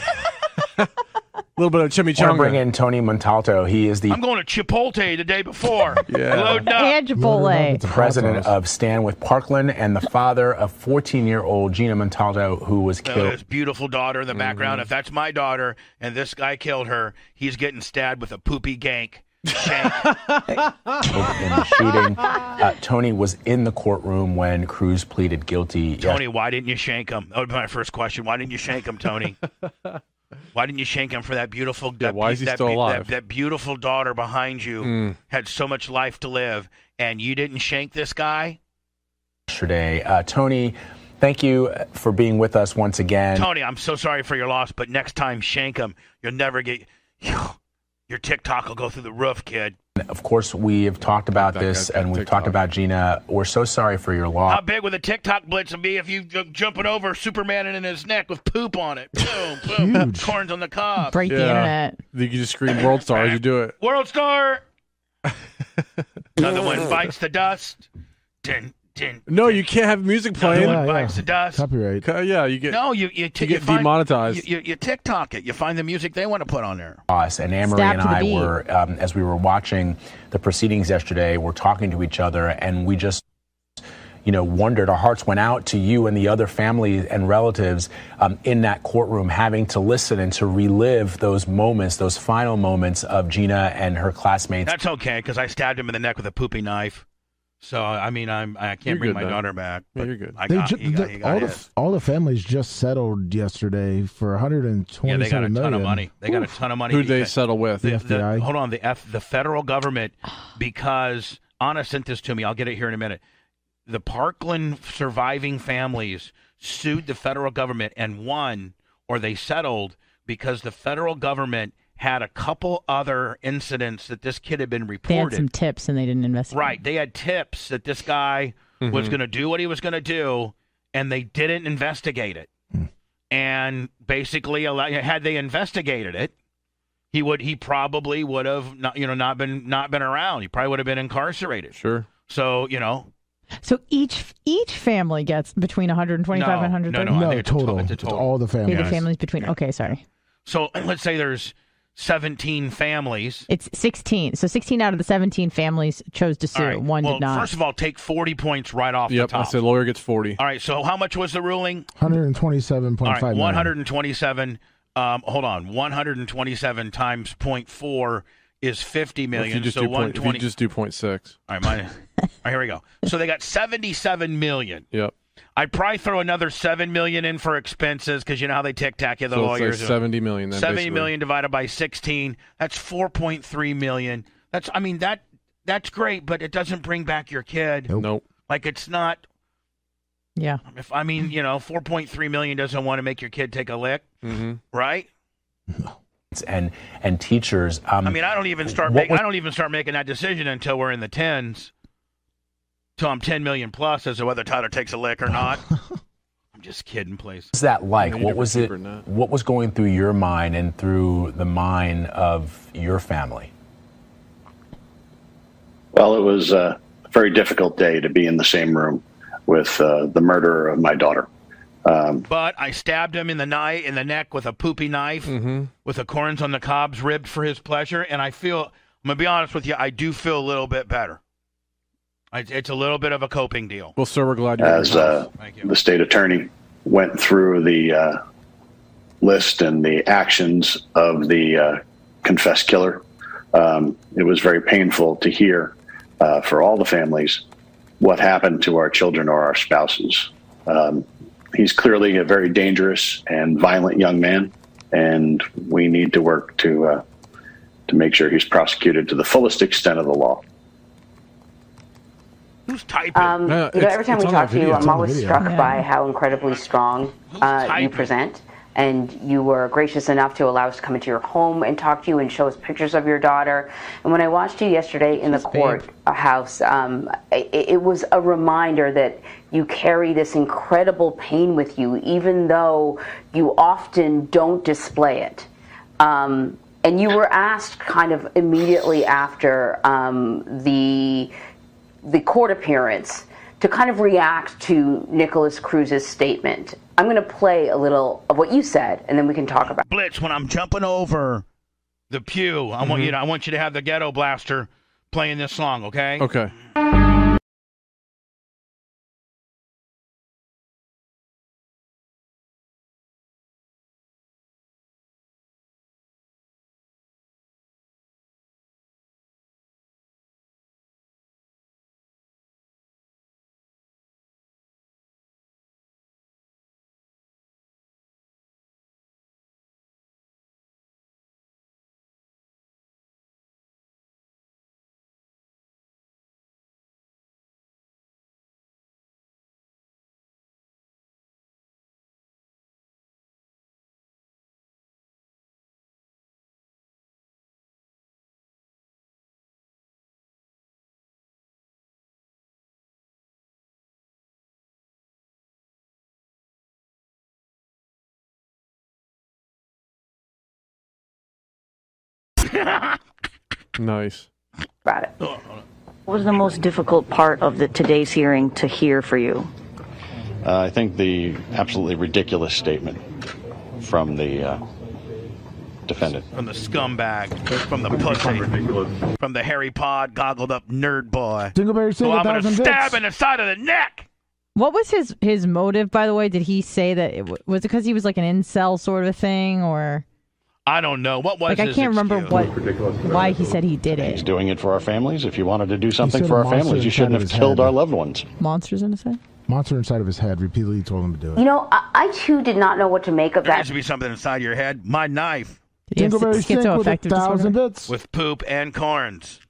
A little bit of I want to chimichanga. bring in Tony Montalto. He is the I'm going to Chipotle the day before. Yeah. Loading up. And Chipotle. president of Stand with Parkland and the father of fourteen-year-old Gina Montalto, who was Uh, killed. his beautiful daughter in the background. If that's my daughter and this guy killed her, he's getting stabbed with a poopy gank. Shank. in the shooting. Uh, Tony was in the courtroom when Cruz pleaded guilty. Tony, why didn't you shank him? That would be my first question. Why didn't you shank him, Tony? Why didn't you shank him for that beautiful? Yeah, that, why is he that, still that- alive? That, beautiful daughter behind you Mm. had so much life to live, and you didn't shank this guy. Yesterday, uh, Tony, thank you for being with us once again. Tony, I'm so sorry for your loss, but next time shank him. You'll never get your TikTok will go through the roof, kid. Of course, we have talked about That this, guy's got and we've TikTok. talked about Gina. We're so sorry for your loss. How big would the TikTok blitz be if you j- jumping over Superman in his neck with poop on it? Boom, boom. Huge. Corns on the cob. Break the Yeah. internet. You can just scream World Star as you do it. World Star. Another one bites the dust. Din, din. No, you can't have music Another playing. one Yeah, bites yeah. the dust. Copyright. Ca- Yeah, you get. No, you you, t- You get find, demonetized. You, you, you TikTok it. You find the music they want to put on there. Us and Anne Marie Stab and to the I beat. were, um, as we were watching the proceedings yesterday, we're talking to each other, and we just, you know, wondered. Our hearts went out to you and the other families and relatives um, in that courtroom, having to listen and to relive those moments, those final moments of Gina and her classmates. That's okay because I stabbed him in the neck with a poopy knife. So I mean, I'm I can't You're bring good, my then. daughter back. Yeah, but you're good. I They got, ju- he got, the- he got all, the, his. all the families just settled yesterday for one hundred Yeah, they got a twenty-seven ton million. of money. They got a ton of money. Who'd they because- settle with? The, The F B I. the, hold on, the F, the federal government, because Anna sent this to me. I'll get it here in a minute. The Parkland surviving families sued the federal government and won, or they settled because the federal government had a couple other incidents that this kid had been They had reported. some tips and they didn't investigate. Right, they had tips that this guy was Mhm. going to do what he was going to do, and they didn't investigate it. And basically, allow- had they investigated it, he would he probably would have not you know not been not been around. He probably would have been incarcerated. Sure. So you know, So each each family gets between one hundred twenty-five No, and one hundred thirty. no, I No, think it's a to- total. it's a It's total. all the Okay, families. the families between. Okay, sorry. so let's say there's seventeen families. It's sixteen. So sixteen out of the seventeen families chose to sue. All right. One well, did not. first of all, take forty points right off Yep. the I top. said lawyer gets forty. All right. So how much was the ruling? one hundred twenty-seven All point right, five million. one hundred twenty-seven. Um, hold on, one hundred twenty-seven times zero point four is fifty If million. you just so do one point, if you twenty. just do point six. All right, mine. All right, here we go. So they got seventy-seven million. Yep. I'd probably throw another seven million in for expenses because you know how they tic tac you, the So it's lawyers. like seventy million. Then Seventy basically. million divided by sixteen. That's four point three million. That's. I mean that. That's great, but it doesn't bring back your kid. Nope. Nope. Like it's not. yeah. If I mean, you know, four point three million doesn't want to make your kid take a lick, Mm-hmm. right? and and teachers. Um, I mean, I don't even start what making. was- I don't even start making that decision until we're in the tens. Till I'm ten million plus as to whether Tyler takes a lick or not. I'm just kidding, please. What was that like? Yeah, you What never was keep it? her nut. What was going through your mind and through the mind of your family? Well, it was a very difficult day to be in the same room with uh, the murderer of my daughter. Um, But I stabbed him in the night in the neck with a poopy knife, Mm-hmm. with the corns on the cobs ribbed for his pleasure, and I feel. I'm gonna be honest with you. I do feel a little bit better. I, it's a little bit of a coping deal. Well, sir, we're glad you're as uh, the state attorney went through the uh, list and the actions of the uh, confessed killer, um, it was very painful to hear uh, for all the families what happened to our children or our spouses. Um, he's clearly a very dangerous and violent young man, and we need to work to uh, to make sure he's prosecuted to the fullest extent of the law. Who's typing? Um, Uh, you know, it's- every time it's we on talk the to you, video. I'm It's on the always video. struck Yeah. by how incredibly strong uh, you typing? present. And you were gracious enough to allow us to come into your home and talk to you and show us pictures of your daughter. And when I watched you yesterday in the courthouse, um, it, it was a reminder that you carry this incredible pain with you, even though you often don't display it. Um, and you were asked kind of immediately after um, the the court appearance to kind of react to Nicholas Cruz's statement. I'm going to play a little of what you said, and then we can talk about it. Blitz, when I'm jumping over the pew, I want you to I want you to have the ghetto blaster playing this song, okay? Okay. Nice. About it. What was the most difficult part of the today's hearing to hear for you? Uh, I think the absolutely ridiculous statement from the uh, defendant. From the scumbag, from the pussy, from the Harry Pod goggled up nerd boy. Dingleberry So sing a I'm gonna thousand stab bits. in the side of the neck. What was his his motive, by the way? Did he say that it, w- was it because he was like an incel sort of thing, or I don't know. What was like I his can't remember excuse? what why he said he did He's it? doing it for our families. If you wanted to do something said for a our monster families, you inside shouldn't of have his killed head. our loved ones. Monsters in his head. Monster inside of his head repeatedly told him to do it. You know, I, I too did not know what to make of There that. needs to be something inside your head. My knife Did he have Dingleberry schizoaffective Sink with a thousand disorder? bits. with poop and corns.